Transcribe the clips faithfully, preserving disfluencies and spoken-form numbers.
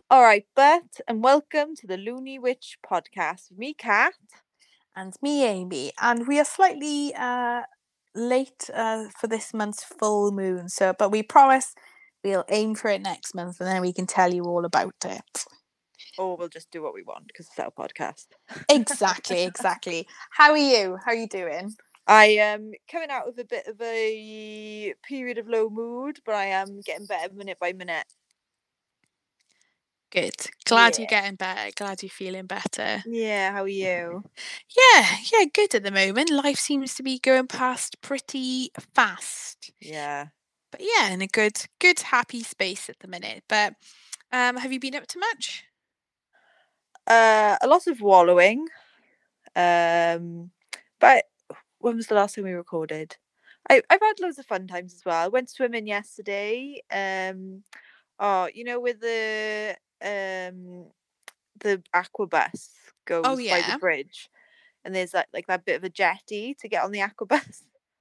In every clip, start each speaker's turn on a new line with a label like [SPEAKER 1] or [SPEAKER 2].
[SPEAKER 1] All right, Bert, and welcome to the Looney Witch podcast with me, Kat.
[SPEAKER 2] And me, Amy, and we are slightly uh, late uh, for this month's full moon. So, but we promise we'll aim for it next month, and then we can tell you all about it.
[SPEAKER 1] Or we'll just do what we want because it's our podcast.
[SPEAKER 2] Exactly, exactly. How are you? How are you doing?
[SPEAKER 1] I am coming out of a bit of a period of low mood, but I am getting better minute by minute.
[SPEAKER 2] Good. Glad
[SPEAKER 1] Yeah.
[SPEAKER 2] you're getting better. Glad you're feeling better.
[SPEAKER 1] Yeah, how are you?
[SPEAKER 2] Yeah, yeah, good at the moment. Life seems to be going past pretty fast.
[SPEAKER 1] Yeah.
[SPEAKER 2] But yeah, in a good, good, happy space at the minute. But um, have you been up to much?
[SPEAKER 1] Uh, a lot of wallowing. Um, but when was the last time we recorded? I, I've had loads of fun times as well. I went swimming yesterday. Um, oh, you know, with the um the aqua bus goes
[SPEAKER 2] Oh,
[SPEAKER 1] by the
[SPEAKER 2] yeah.
[SPEAKER 1] bridge, and there's that like that bit of a jetty to get on the aqua bus.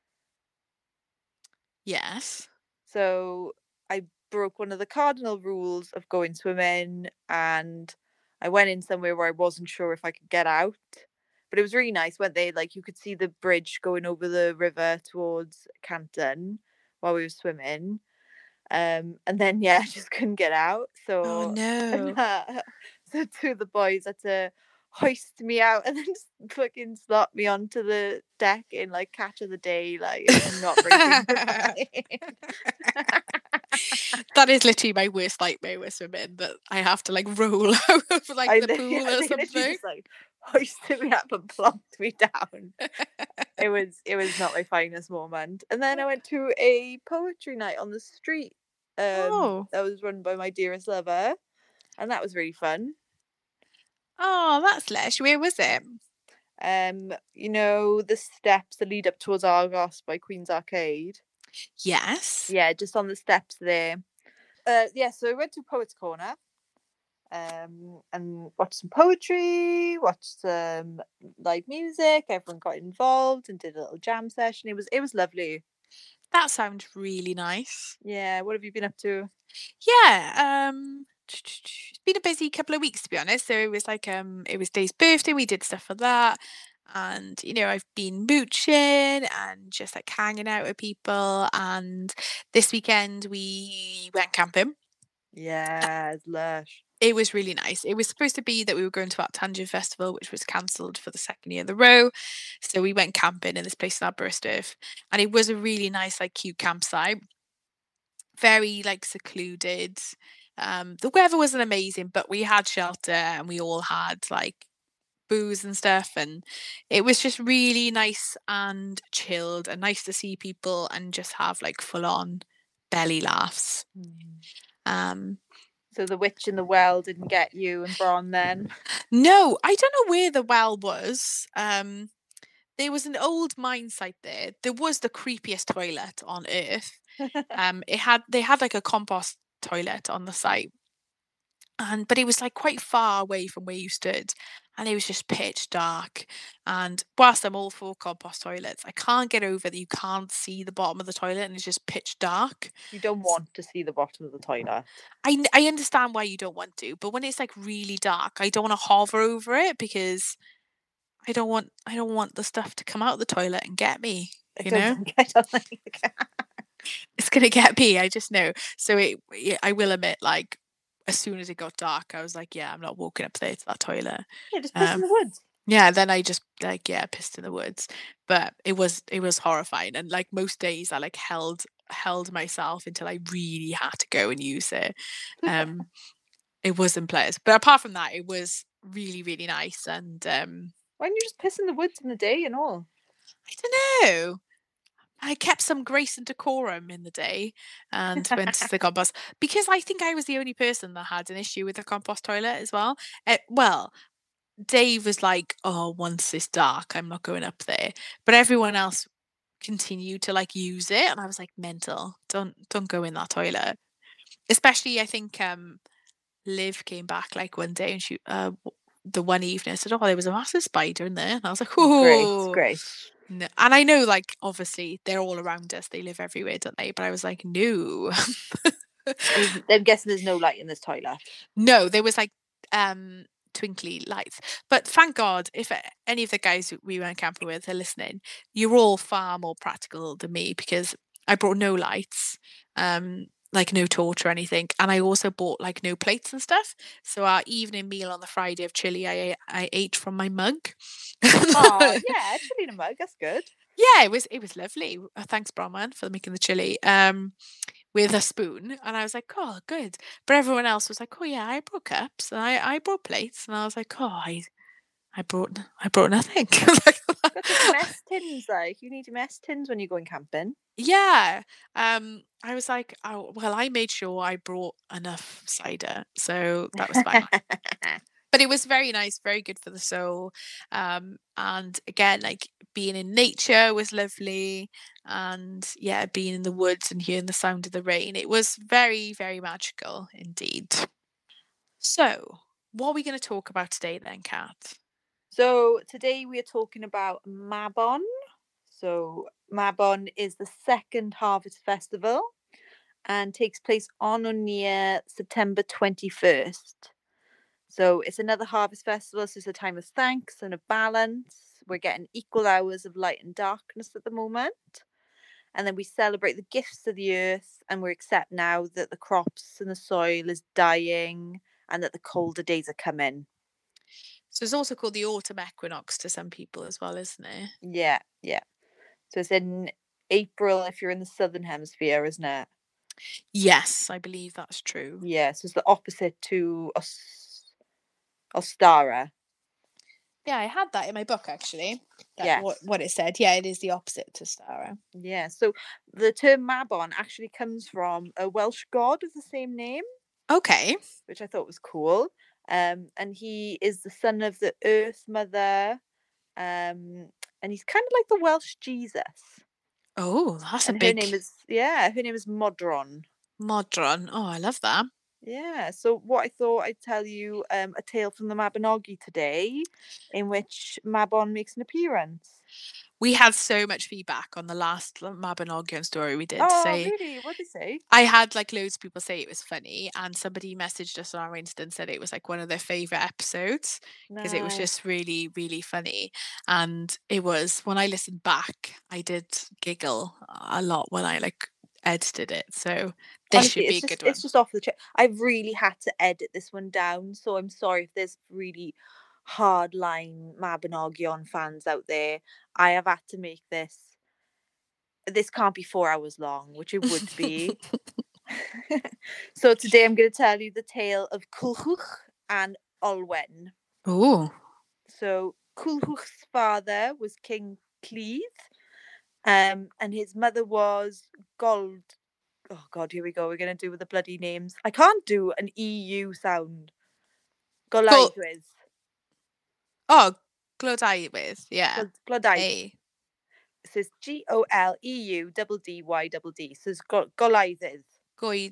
[SPEAKER 2] Yes.
[SPEAKER 1] So I broke one of the cardinal rules of going swimming, and I went in somewhere where I wasn't sure if I could get out. But it was really nice. Went there, like you could see the bridge going over the river towards Canton while we were swimming. Um, and then yeah, I just couldn't get out.
[SPEAKER 2] Oh,
[SPEAKER 1] So and,
[SPEAKER 2] no.
[SPEAKER 1] uh, so two of the boys had to hoist me out and then just fucking slot me onto the deck in like catch of the day. Like it's not very dignified.
[SPEAKER 2] That is literally my worst nightmare with swimming, that I have to like roll out of like
[SPEAKER 1] I
[SPEAKER 2] the
[SPEAKER 1] li-
[SPEAKER 2] pool
[SPEAKER 1] yeah,
[SPEAKER 2] or
[SPEAKER 1] they literally
[SPEAKER 2] something.
[SPEAKER 1] just like hoisted me up and plonked me down. It was it was not my finest moment. And then I went to a poetry night on the street. Um,
[SPEAKER 2] Oh.
[SPEAKER 1] that was run by my dearest lover, and that was really fun.
[SPEAKER 2] Oh, that's lush. Where was it?
[SPEAKER 1] Um, you know the steps that lead up towards Argos by Queen's Arcade.
[SPEAKER 2] Yes.
[SPEAKER 1] Yeah, just on the steps there. Uh, yeah, so I went to Poets Corner, um, and watched some poetry, watched some live music. Everyone got involved and did a little jam session. It was it was lovely.
[SPEAKER 2] That sounds really nice.
[SPEAKER 1] Yeah, what have you been up to?
[SPEAKER 2] Yeah. Um. It's been a busy couple of weeks, to be honest. So it was like um, it was Dave's birthday. We did stuff for that, and you know I've been mooching and just like hanging out with people. And this weekend we went camping.
[SPEAKER 1] Yeah, it's lush.
[SPEAKER 2] It was really nice. It was supposed to be that we were going to Art Tangent Festival, which was cancelled for the second year in a row. So we went camping in this place in Aberystwyth, and it was a really nice, like, cute campsite. Very like secluded. Um, the weather wasn't amazing, but we had shelter and we all had like booze and stuff, and it was just really nice and chilled and nice to see people and just have like full on belly laughs.
[SPEAKER 1] Mm.
[SPEAKER 2] Um,
[SPEAKER 1] So the witch in the well didn't get you and Bron then?
[SPEAKER 2] No, I don't know where the well was. Um, there was an old mine site there. There was the creepiest toilet on earth. Um, it had they had like a compost toilet on the site, and but it was like quite far away from where you stood, and it was just pitch dark. And whilst I'm all for compost toilets, I can't get over that you can't see the bottom of the toilet and it's just pitch dark.
[SPEAKER 1] You don't want to see the bottom of the toilet.
[SPEAKER 2] I I understand why you don't want to, but when it's like really dark, I don't want to hover over it because I don't want I don't want the stuff to come out of the toilet and get me,
[SPEAKER 1] I
[SPEAKER 2] you
[SPEAKER 1] don't
[SPEAKER 2] know?
[SPEAKER 1] think I don't think
[SPEAKER 2] It's gonna get me, I just know. So it yeah, I will admit, like, as soon as it got dark, I was like, yeah, I'm not walking up there to that toilet.
[SPEAKER 1] Yeah, just piss in
[SPEAKER 2] Um,
[SPEAKER 1] the woods.
[SPEAKER 2] yeah, then I just like yeah, pissed in the woods. But it was it was horrifying. And like most days I like held held myself until I really had to go and use it. Um, it wasn't pleasant. But apart from that, it was really, really nice. And um
[SPEAKER 1] Why don't you just piss in the woods in the day and all?
[SPEAKER 2] I don't know. I kept some grace and decorum in the day and went to the compost because I think I was the only person that had an issue with the compost toilet as well. Uh, well, Dave was like, "Oh, once it's dark, I'm not going up there," but everyone else continued to like use it, and I was like, "Mental! Don't don't go in that toilet." Especially, I think um, Liv came back like one day and she uh, w- the one evening said, "Oh, there was a massive spider in there," and I was like,
[SPEAKER 1] Oh, great,
[SPEAKER 2] "Oh."
[SPEAKER 1] great.
[SPEAKER 2] No. And I know, like, obviously they're all around us. They live everywhere, don't they? But I was like, no.
[SPEAKER 1] There's- I'm guessing there's no light in this toilet.
[SPEAKER 2] No, there was like um twinkly lights. But thank God, if a- any of the guys who we went camping with are listening, you're all far more practical than me because I brought no lights, um, like no torch or anything, and I also bought like no plates and stuff. So our evening meal on the Friday of chili, I I ate from my mug.
[SPEAKER 1] Oh, yeah, chili in a mug. That's good.
[SPEAKER 2] Yeah, it was it was lovely. Uh, thanks, Brahman, for making the chili. Um, with a spoon, and I was like, "Oh, good." But everyone else was like, "Oh yeah, I brought cups and I I brought plates," and I was like, "Oh, I I brought I brought nothing."
[SPEAKER 1] Got to take mess tins, like you need your mess tins when you're going camping.
[SPEAKER 2] Yeah. Um, I was like, "Oh, well, I made sure I brought enough cider, so that was fine." But it was very nice, very good for the soul. Um, and again, like being in nature was lovely. And yeah, being in the woods and hearing the sound of the rain. It was very, very magical indeed. So, what are we going to talk about today then, Kat?
[SPEAKER 1] So today we are talking about Mabon. So Mabon is the second harvest festival and takes place on or near September twenty-first. So it's another harvest festival, so it's a time of thanks and a balance. We're getting equal hours of light and darkness at the moment. And then we celebrate the gifts of the earth, and we accept now that the crops and the soil is dying and that the colder days are coming.
[SPEAKER 2] So, it's also called the autumn equinox to some people as well, isn't it?
[SPEAKER 1] Yeah, yeah. So it's in April if you're in the southern hemisphere, isn't it?
[SPEAKER 2] Yes, I believe that's true.
[SPEAKER 1] Yeah, so it's the opposite to Os- Ostara.
[SPEAKER 2] Yeah, I had that in my book actually. That
[SPEAKER 1] Yes.
[SPEAKER 2] what what it said. Yeah, it is the opposite to Stara.
[SPEAKER 1] Yeah, so the term Mabon actually comes from a Welsh god of the same name,
[SPEAKER 2] Okay.
[SPEAKER 1] which I thought was cool. Um, and he is the son of the Earth Mother, um, and he's kind of like the Welsh Jesus.
[SPEAKER 2] Oh, that's a
[SPEAKER 1] And her
[SPEAKER 2] big
[SPEAKER 1] name is yeah, her name is Modron.
[SPEAKER 2] modron. Oh, I love that.
[SPEAKER 1] Yeah, so what I thought I'd tell you um, a tale from the Mabinogi today, in which Mabon makes an appearance.
[SPEAKER 2] We had so much feedback on the last l- Mabinogion story we did to
[SPEAKER 1] Oh,
[SPEAKER 2] say
[SPEAKER 1] really? What'd they say?
[SPEAKER 2] I had like loads of people say it was funny, and somebody messaged us on our Insta and said it was like one of their favorite episodes because it was
[SPEAKER 1] Nice.
[SPEAKER 2] just really, really funny. And it was when I listened back, I did giggle a lot when I like edited it. So this
[SPEAKER 1] Honestly,
[SPEAKER 2] should be
[SPEAKER 1] it's
[SPEAKER 2] a
[SPEAKER 1] just
[SPEAKER 2] good
[SPEAKER 1] it's
[SPEAKER 2] one.
[SPEAKER 1] just off the chair. I've really had to edit this one down, so I'm sorry if there's really hardline Mabinogion fans out there. I have had to make this. This can't be four hours long, which it would be. So today I'm going to tell you the tale of Culhwch and Olwen.
[SPEAKER 2] Oh,
[SPEAKER 1] So Culhwch's father was King Cleith, um, and his mother was Gold. Oh God, here we go. We're gonna do with the bloody names. I can't do an E U sound.
[SPEAKER 2] cool.
[SPEAKER 1] Golaethwydd.
[SPEAKER 2] Oh, Glodaiwydd, yeah.
[SPEAKER 1] Glod- Glodaidd.
[SPEAKER 2] Hey,
[SPEAKER 1] So it's G O L E U double D Y double D. So it's Go- Golaethwydd.
[SPEAKER 2] Goed.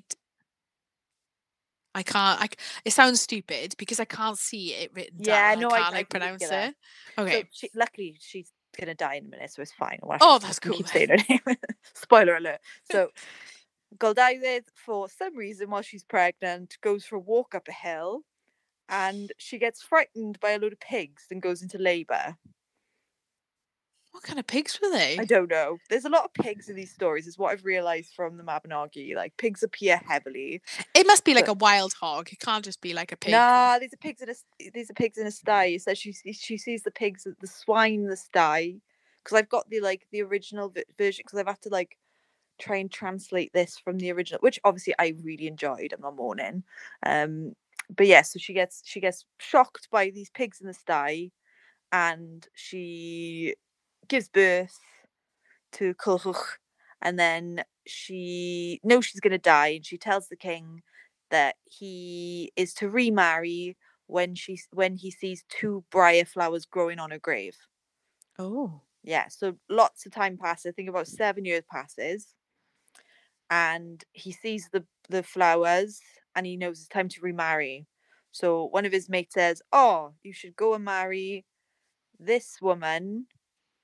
[SPEAKER 2] I can't. I, c- it sounds stupid because I can't see it written
[SPEAKER 1] Yeah,
[SPEAKER 2] down. I
[SPEAKER 1] no, I,
[SPEAKER 2] can't
[SPEAKER 1] I
[SPEAKER 2] like
[SPEAKER 1] can just
[SPEAKER 2] pronounce
[SPEAKER 1] get her.
[SPEAKER 2] it.
[SPEAKER 1] So
[SPEAKER 2] Okay.
[SPEAKER 1] she, luckily she's gonna die in a minute, so it's fine. Well,
[SPEAKER 2] Oh,
[SPEAKER 1] just
[SPEAKER 2] that's
[SPEAKER 1] gonna
[SPEAKER 2] cool.
[SPEAKER 1] keep saying her name. Spoiler alert. So Golaethwydd, for some reason, while she's pregnant, goes for a walk up a hill, and she gets frightened by a load of pigs and goes into labour.
[SPEAKER 2] What kind of pigs were
[SPEAKER 1] I
[SPEAKER 2] they?
[SPEAKER 1] don't know. There's a lot of pigs in these stories, is what I've realised from the Mabinogi. Like pigs appear heavily.
[SPEAKER 2] It must be like
[SPEAKER 1] So
[SPEAKER 2] a wild hog. It can't just be like a pig.
[SPEAKER 1] nah, these are pigs in a these are pigs in a sty. So she sees she sees the pigs, the swine in the sty. Because I've got the like the original v- version. Because I've had to like try and translate this from the original, which obviously I really enjoyed. I'm not mourning. Um, but yeah, so she gets she gets shocked by these pigs in the sty, and she gives birth to Culhwch, and then she knows she's going to die, and she tells the king that he is to remarry when she when he sees two briar flowers growing on her grave.
[SPEAKER 2] Oh.
[SPEAKER 1] Yeah, so lots of time passes. I think about seven years passes, and he sees the the flowers, and he knows it's time to remarry. So one of his mates says, "Oh, you should go and marry this woman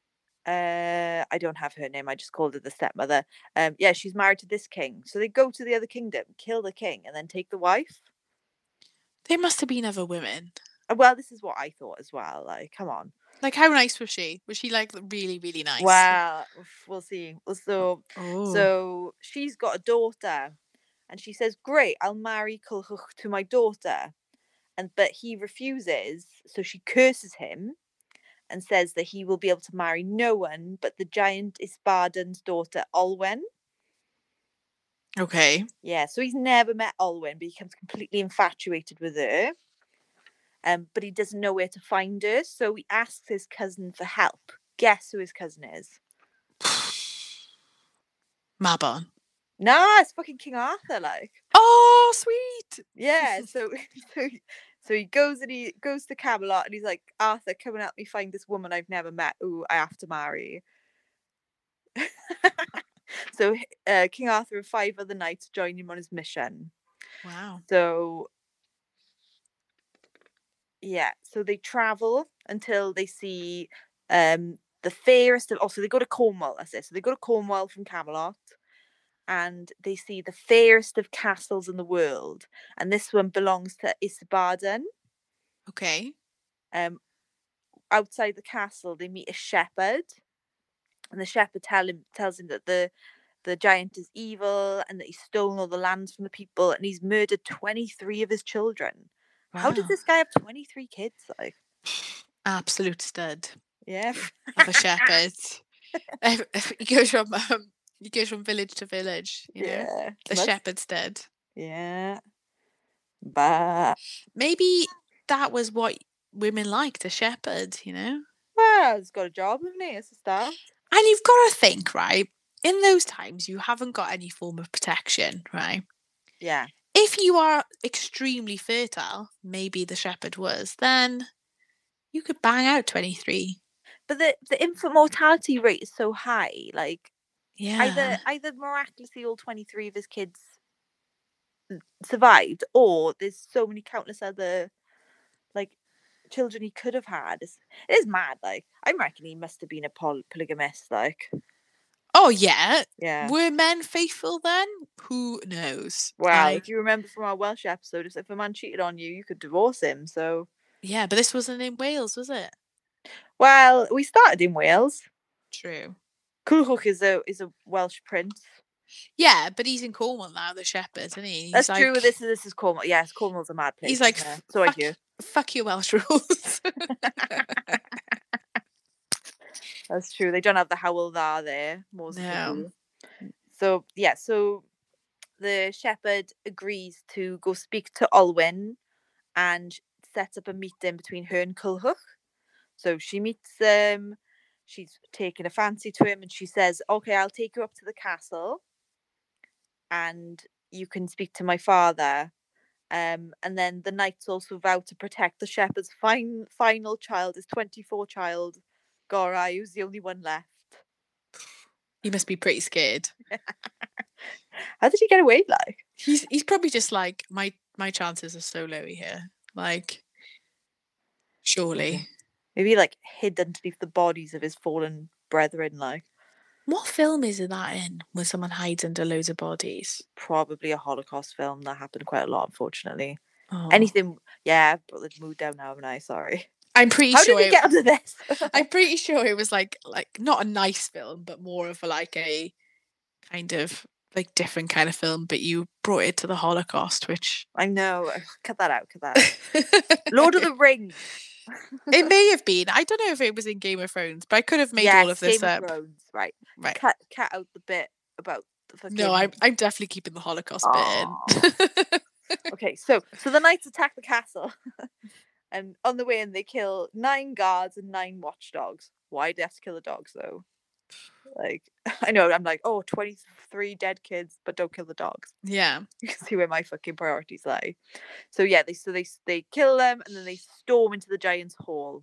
[SPEAKER 1] Uh, I don't have her name. I just called her the stepmother. Um, yeah, she's married to this king. So they go to the other kingdom, kill the king, and then take the wife.
[SPEAKER 2] There must have been other women.
[SPEAKER 1] Uh, Well, this is what I thought as well. Like, come on.
[SPEAKER 2] Like, how nice was she? Was she like really, really nice?
[SPEAKER 1] Well, oof, we'll see. Well, So,
[SPEAKER 2] Oh.
[SPEAKER 1] so she's got a daughter, and she says, "Great, I'll marry Culhwch to my daughter," and but he refuses. So she curses him and says that he will be able to marry no one but the giant Isbadan's daughter Olwen.
[SPEAKER 2] Okay.
[SPEAKER 1] Yeah, so he's never met Olwen, but he becomes completely infatuated with her. Um, but he doesn't know where to find her, so he asks his cousin for help. Guess who his cousin is?
[SPEAKER 2] Mabon.
[SPEAKER 1] Nah, it's fucking King Arthur, like.
[SPEAKER 2] Oh, sweet.
[SPEAKER 1] Yeah, so so he, so he goes and he goes to Camelot and he's like, Arthur, come and help me find this woman I've never met who I have to marry. So uh, King Arthur and five other knights join him on his mission.
[SPEAKER 2] Wow.
[SPEAKER 1] So yeah, so they travel until they see um the fairest of also they go to Cornwall, that's it. So they go to Cornwall from Camelot and they see the fairest of castles in the world. And this one belongs to Isbadan.
[SPEAKER 2] Okay.
[SPEAKER 1] Um outside the castle they meet a shepherd. And the shepherd tell him tells him that the the giant is evil and that he's stolen all the lands from the people and he's murdered twenty-three of his children.
[SPEAKER 2] Wow.
[SPEAKER 1] How does this guy have twenty-three kids? Like,
[SPEAKER 2] absolute stud.
[SPEAKER 1] Yeah,
[SPEAKER 2] of a shepherd. he goes from um, he goes from village to village. You know,
[SPEAKER 1] yeah,
[SPEAKER 2] the
[SPEAKER 1] Must-
[SPEAKER 2] shepherd's dead.
[SPEAKER 1] yeah, but
[SPEAKER 2] Maybe that was what women liked, a shepherd. You know,
[SPEAKER 1] well, he's got a job, hasn't he? It's a start.
[SPEAKER 2] and you've got to think, right? In those times, you haven't got any form of protection, right?
[SPEAKER 1] Yeah,
[SPEAKER 2] If you are extremely fertile, maybe the shepherd was, then you could bang out twenty-three.
[SPEAKER 1] but the the infant mortality rate is so high. Like,
[SPEAKER 2] Yeah.
[SPEAKER 1] either either miraculously all twenty-three of his kids survived, or there's so many countless other like children he could have had. It's, it is mad. Like, I reckon he must have been a poly- polygamist. Like,
[SPEAKER 2] Oh yeah.
[SPEAKER 1] yeah.
[SPEAKER 2] Were men faithful then? Who knows?
[SPEAKER 1] Well,
[SPEAKER 2] Like,
[SPEAKER 1] if you remember from our Welsh episode, if a man cheated on you, you could divorce him. So,
[SPEAKER 2] yeah, but this wasn't in Wales, was it?
[SPEAKER 1] well, we started in Wales.
[SPEAKER 2] True.
[SPEAKER 1] Culhwch is a is a Welsh prince.
[SPEAKER 2] Yeah, but he's in Cornwall now, the shepherd, isn't he? He's
[SPEAKER 1] That's
[SPEAKER 2] like,
[SPEAKER 1] true. This is this is Cornwall. Yes, Cornwall's a mad place.
[SPEAKER 2] He's like,
[SPEAKER 1] isn't it?
[SPEAKER 2] "F-
[SPEAKER 1] so I
[SPEAKER 2] fuck,
[SPEAKER 1] hear.
[SPEAKER 2] fuck your Welsh rules.
[SPEAKER 1] That's true. They don't have the Howell Dda there. More than they
[SPEAKER 2] No.
[SPEAKER 1] do. So yeah, so the shepherd agrees to go speak to Olwen and set up a meeting between her and Culhwch. So she meets them. She's taken a fancy to him, and she says, "Okay, I'll take you up to the castle, and you can speak to my father." Um, and then the knights also vow to protect the shepherd's fine, final child, his twenty-four child, Gorai, who's the only one left.
[SPEAKER 2] He must be pretty scared.
[SPEAKER 1] How did he get away? Like,
[SPEAKER 2] He's he's probably just like, my my chances are so low here. Like, surely.
[SPEAKER 1] maybe like hid underneath the bodies of his fallen brethren. Like,
[SPEAKER 2] What film is that in where someone hides under loads of bodies?
[SPEAKER 1] probably a Holocaust film that happened quite a lot, unfortunately.
[SPEAKER 2] Oh.
[SPEAKER 1] Anything, yeah, I've brought the mood down now, haven't I? Sorry.
[SPEAKER 2] I'm pretty
[SPEAKER 1] How
[SPEAKER 2] sure
[SPEAKER 1] did he
[SPEAKER 2] it,
[SPEAKER 1] get under this?
[SPEAKER 2] I'm pretty sure it was like like not a nice film, but more of a like a kind of like different kind of film. But you brought it to the Holocaust, which
[SPEAKER 1] I know. Cut that out. Cut that out. Lord of the Rings.
[SPEAKER 2] it may have been. I don't know if it was in Game of Thrones, but I could have made
[SPEAKER 1] yes,
[SPEAKER 2] all of this
[SPEAKER 1] Game
[SPEAKER 2] up.
[SPEAKER 1] Of Thrones. Right.
[SPEAKER 2] Right.
[SPEAKER 1] Cut, cut out the bit about the fucking.
[SPEAKER 2] No, I'm I'm definitely keeping the Holocaust
[SPEAKER 1] Aw.
[SPEAKER 2] bit in.
[SPEAKER 1] Okay, so so the knights attack the castle, and on the way in they kill nine guards and nine watchdogs. Why do they have to kill the dogs though? Like, I know I'm like, oh, twenty-three dead kids, but don't kill the dogs.
[SPEAKER 2] Yeah.
[SPEAKER 1] You can see where my fucking priorities lie. So yeah, they so they they kill them and then they storm into the giant's hall.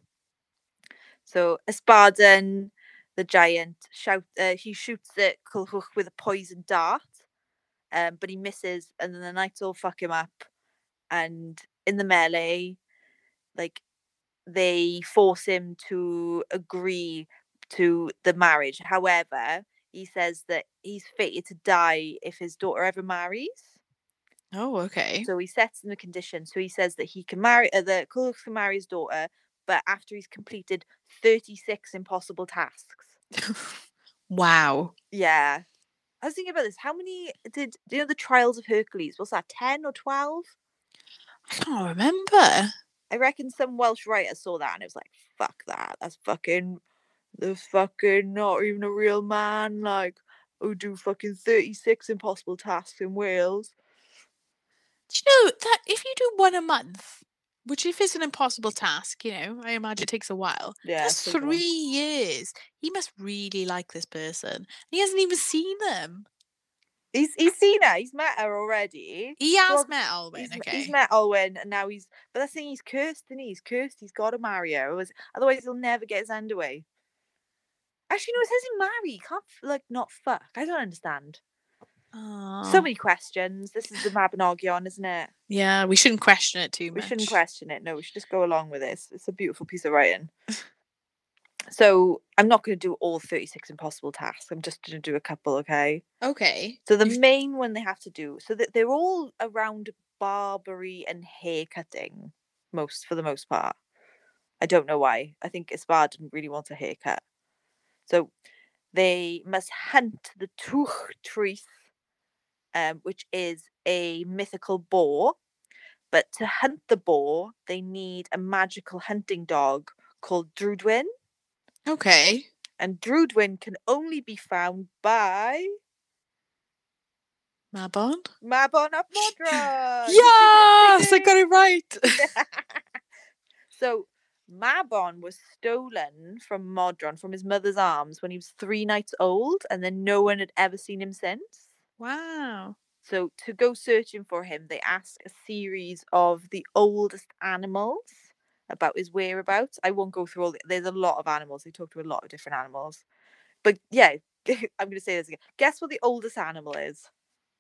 [SPEAKER 1] So Ysbadan, the giant, shout uh, he shoots at Culhwch with a poison dart, um, but he misses, and then the knights all fuck him up. And in the melee, like they force him to agree to the marriage. However, he says that he's fated to die if his daughter ever marries.
[SPEAKER 2] Oh, okay.
[SPEAKER 1] So he sets in the condition. So he says that he can marry, uh, the Culhwch can marry his daughter, but after he's completed thirty-six impossible tasks.
[SPEAKER 2] Wow.
[SPEAKER 1] Yeah. I was thinking about this. How many did, do you know the Trials of Hercules? Was that ten or twelve?
[SPEAKER 2] I can't remember.
[SPEAKER 1] I reckon some Welsh writer saw that and it was like, fuck that. That's fucking, the fucking not even a real man, like, who do fucking thirty-six impossible tasks in Wales.
[SPEAKER 2] Do you know that if you do one a month, which if it's an impossible task, you know, I imagine it takes a while.
[SPEAKER 1] Yeah,
[SPEAKER 2] That's
[SPEAKER 1] it takes a while.
[SPEAKER 2] three years. He must really like this person. He hasn't even seen them.
[SPEAKER 1] He's he's seen her. He's met her already.
[SPEAKER 2] He has
[SPEAKER 1] Well,
[SPEAKER 2] met Olwen,
[SPEAKER 1] He's
[SPEAKER 2] okay.
[SPEAKER 1] he's met Olwen, and now he's. But that's the thing. He's cursed, isn't he? He's cursed. He's got to marry her. Otherwise, otherwise he'll never get his end away. Actually, no. It says he marry. He can't like not fuck. I don't understand.
[SPEAKER 2] Oh.
[SPEAKER 1] So many questions. This is the Mabinogion, isn't it?
[SPEAKER 2] Yeah, we shouldn't question it too
[SPEAKER 1] We
[SPEAKER 2] much.
[SPEAKER 1] shouldn't question it. No, we should just go along with this. It's a beautiful piece of writing. So I'm not going to do all thirty-six impossible tasks. I'm just going to do a couple, okay?
[SPEAKER 2] Okay.
[SPEAKER 1] So the
[SPEAKER 2] You've-
[SPEAKER 1] main one they have to do, so that they're all around barbery and hair cutting, most for the most part. I don't know why. I think Ysbard didn't really want a haircut. So they must hunt the Twch Trith, um, which is a mythical boar. But to hunt the boar, they need a magical hunting dog called Drudwyn.
[SPEAKER 2] Okay.
[SPEAKER 1] And Drudwyn can only be found by
[SPEAKER 2] Mabon?
[SPEAKER 1] Mabon ap Modron.
[SPEAKER 2] Yes, I got it right.
[SPEAKER 1] So Mabon was stolen from Modron, from his mother's arms, when he was three nights old, and then no one had ever seen him since.
[SPEAKER 2] Wow.
[SPEAKER 1] So to go searching for him, they ask a series of the oldest animals about his whereabouts. I won't go through all the, there's a lot of animals. They talk to a lot of different animals. But yeah, I'm going to say this again. Guess what the oldest animal is?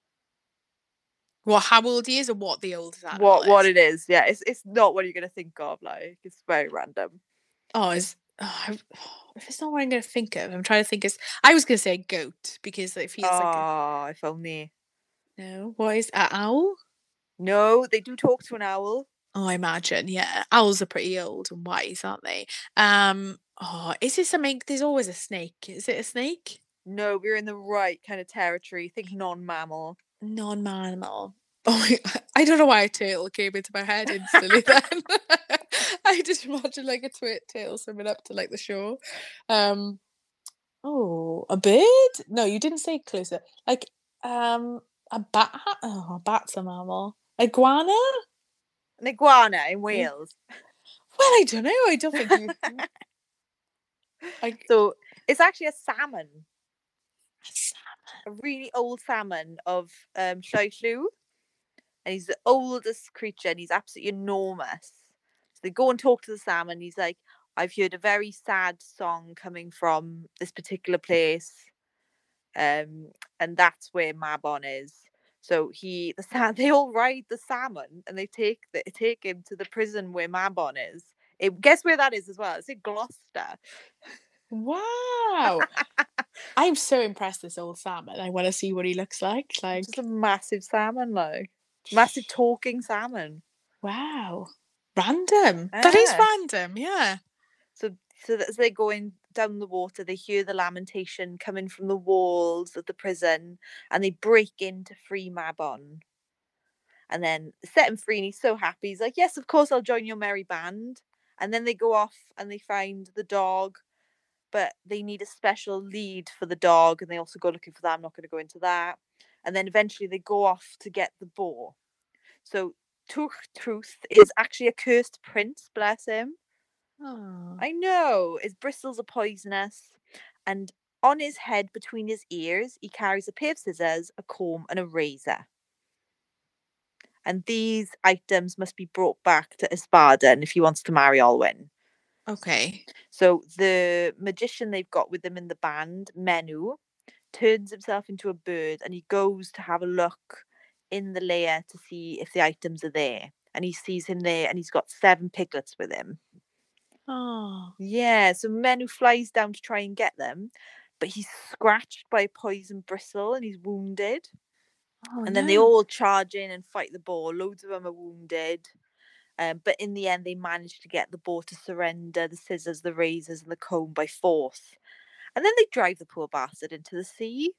[SPEAKER 2] Well, how old he is or what the oldest animal
[SPEAKER 1] What
[SPEAKER 2] is?
[SPEAKER 1] what it is. Yeah, it's it's not what you're going to think of. Like, it's very random.
[SPEAKER 2] Oh, is oh, if it's not what I'm going to think of, I'm trying to think. Is I was going to say a goat because it feels
[SPEAKER 1] oh,
[SPEAKER 2] like. A,
[SPEAKER 1] if only.
[SPEAKER 2] no, what is an owl?
[SPEAKER 1] No, they do talk to an owl.
[SPEAKER 2] Oh, I imagine. Yeah, owls are pretty old and wise, aren't they? Um. Oh, is it something? There's always a snake. Is it a snake?
[SPEAKER 1] No, we're in the right kind of territory. Think non-mammal.
[SPEAKER 2] Non-mammal. Oh, I don't know why a turtle came into my head instantly then. I just imagine like a twit turtle swimming up to like the shore. Um, oh, a bird? No, you didn't say closer. Like um, a bat? Oh, a bat's a mammal. Iguana?
[SPEAKER 1] An iguana in Wales.
[SPEAKER 2] Well, I don't know. I don't think you. Like,
[SPEAKER 1] so it's actually a salmon.
[SPEAKER 2] A salmon.
[SPEAKER 1] A really old salmon of um Llaethllw. And he's the oldest creature and he's absolutely enormous. So they go and talk to the salmon. He's like, I've heard a very sad song coming from this particular place. Um, and that's where Mabon is. So he, the sa- they all ride the salmon and they take the, take him to the prison where Mabon is. It, guess where that is as well? It's in Gloucester.
[SPEAKER 2] Wow. I'm so impressed this old salmon. I want to see what he looks like. Like
[SPEAKER 1] just a massive salmon, like massive talking salmon.
[SPEAKER 2] Wow. Random.
[SPEAKER 1] Ah.
[SPEAKER 2] That is random, yeah.
[SPEAKER 1] So so as they're going down the water, they hear the lamentation coming from the walls of the prison and they break in to free Mabon. And then set him free and he's so happy. He's like, yes, of course I'll join your merry band. And then they go off and they find the dog, but they need a special lead for the dog and they also go looking for that. I'm not going to go into that. And then eventually they go off to get the boar. So Twch Trith is actually a cursed prince, bless him.
[SPEAKER 2] Oh.
[SPEAKER 1] I know. His bristles are poisonous. And on his head, between his ears, he carries a pair of scissors, a comb, and a razor. And these items must be brought back to Ysbaden if he wants to marry Olwen.
[SPEAKER 2] Okay.
[SPEAKER 1] So the magician they've got with them in the band, Menw, turns himself into a bird and he goes to have a look in the lair to see if the items are there. And he sees him there and he's got seven piglets with him.
[SPEAKER 2] Oh.
[SPEAKER 1] Yeah, so Menw flies down to try and get them, but he's scratched by a poison bristle and he's wounded.
[SPEAKER 2] Oh,
[SPEAKER 1] And then they
[SPEAKER 2] no.
[SPEAKER 1] all charge in and fight the boar. Loads of them are wounded. Um, but in the end, they manage to get the boar to surrender the scissors, the razors, and the comb by force. And then they drive the poor bastard into the sea.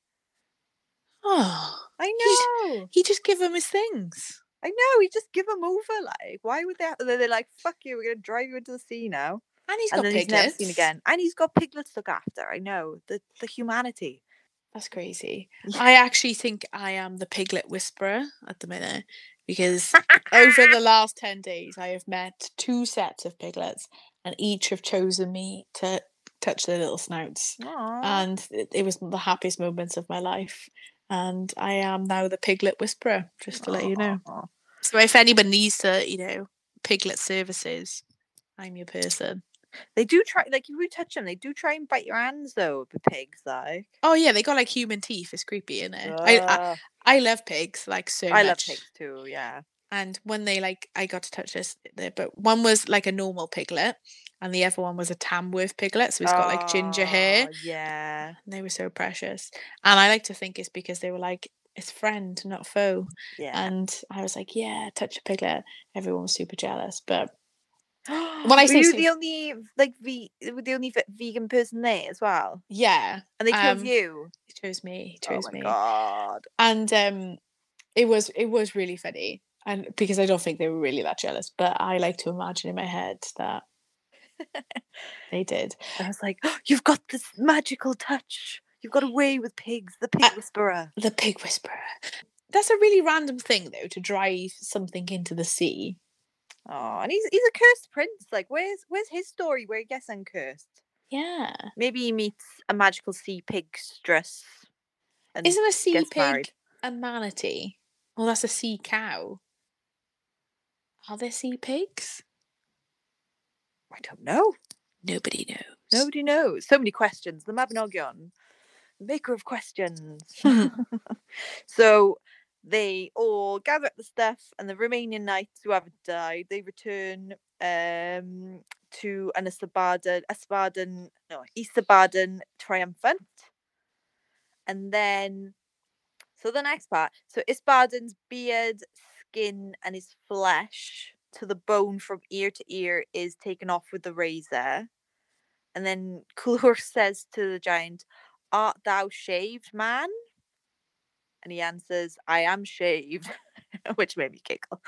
[SPEAKER 2] Oh.
[SPEAKER 1] I
[SPEAKER 2] He's,
[SPEAKER 1] know.
[SPEAKER 2] he just give him his things.
[SPEAKER 1] I know. He just give them over. Like, why would they? They're, they're like, fuck you. We're gonna drive you into the sea now.
[SPEAKER 2] And he's
[SPEAKER 1] And
[SPEAKER 2] got
[SPEAKER 1] then he's never seen
[SPEAKER 2] piglets.
[SPEAKER 1] again. And he's got piglets to look after. I know the the humanity.
[SPEAKER 2] That's crazy. I actually think I am the piglet whisperer at the minute because over the last ten days I have met two sets of piglets and each have chosen me to touch their little snouts.
[SPEAKER 1] Aww.
[SPEAKER 2] And it, it was the happiest moments of my life. And I am now the piglet whisperer, just to
[SPEAKER 1] Aww.
[SPEAKER 2] let you know. So if anyone needs to, you know, piglet services, I'm your person.
[SPEAKER 1] They do try, like, if you touch them, they do try and bite your hands, though, the pigs, like.
[SPEAKER 2] Oh, yeah, they got, like, human teeth. It's creepy, isn't it? I, I I love pigs, like, so
[SPEAKER 1] I
[SPEAKER 2] much.
[SPEAKER 1] love pigs, too, yeah.
[SPEAKER 2] And when they, like, I got to touch this, but one was, like, a normal piglet, and the other one was a Tamworth piglet, so he's got, like, ginger hair.
[SPEAKER 1] Yeah.
[SPEAKER 2] And they were so precious. And I like to think it's because they were, like, it's friend, not foe.
[SPEAKER 1] Yeah.
[SPEAKER 2] And I was like, yeah, touch a piglet. Everyone was super jealous, but...
[SPEAKER 1] When I say were you so, the only like ve- the only vegan person there as well?
[SPEAKER 2] Yeah,
[SPEAKER 1] and they chose
[SPEAKER 2] um,
[SPEAKER 1] you.
[SPEAKER 2] He chose me. He chose
[SPEAKER 1] oh my
[SPEAKER 2] me.
[SPEAKER 1] God!
[SPEAKER 2] And um, it was it was really funny, and because I don't think they were really that jealous, but I like to imagine in my head that they did.
[SPEAKER 1] I was like, oh, you've got this magical touch. You've got a way with pigs. The pig uh, whisperer.
[SPEAKER 2] The pig whisperer. That's a really random thing, though, to drive something into the sea.
[SPEAKER 1] Oh, and he's he's a cursed prince. Like, where's where's his story where he gets uncursed?
[SPEAKER 2] Yeah.
[SPEAKER 1] Maybe he meets a magical sea pigstress.
[SPEAKER 2] And Isn't a sea pig married. A manatee? Well, that's a sea cow. Are there sea pigs?
[SPEAKER 1] I don't know.
[SPEAKER 2] Nobody knows.
[SPEAKER 1] Nobody knows. So many questions. The Mabinogion, maker of questions. So they all gather up the stuff, and the Romanian knights who haven't died, they return um, to an Ysbaddaden, Ysbaddaden, no, Ysbaddaden triumphant. And then, so the next part, so Ysbaddaden's beard, skin, and his flesh to the bone from ear to ear is taken off with the razor. And then Culhwch says to the giant, "Art thou shaved, man?" And he answers, "I am shaved," which made me giggle.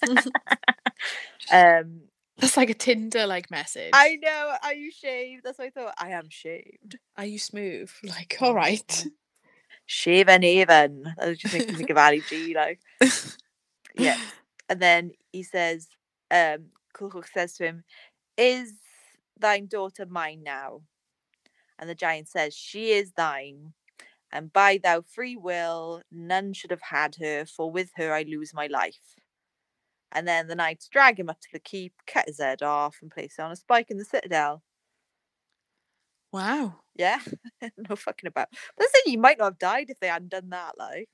[SPEAKER 1] um,
[SPEAKER 2] That's like a Tinder like message.
[SPEAKER 1] I know. Are you shaved? That's what I thought. I am shaved.
[SPEAKER 2] Are you smooth? Like, all right.
[SPEAKER 1] Shaven even. That just makes me think of Ali G. Like, yeah. And then he says, um, Culhwch says to him, "Is thine daughter mine now?" And the giant says, "She is thine. And by thou free will, none should have had her, for with her I lose my life." And then the knights drag him up to the keep, cut his head off, and place it on a spike in the citadel.
[SPEAKER 2] Wow.
[SPEAKER 1] Yeah, no fucking about. But I say you might not have died if they hadn't done that, like.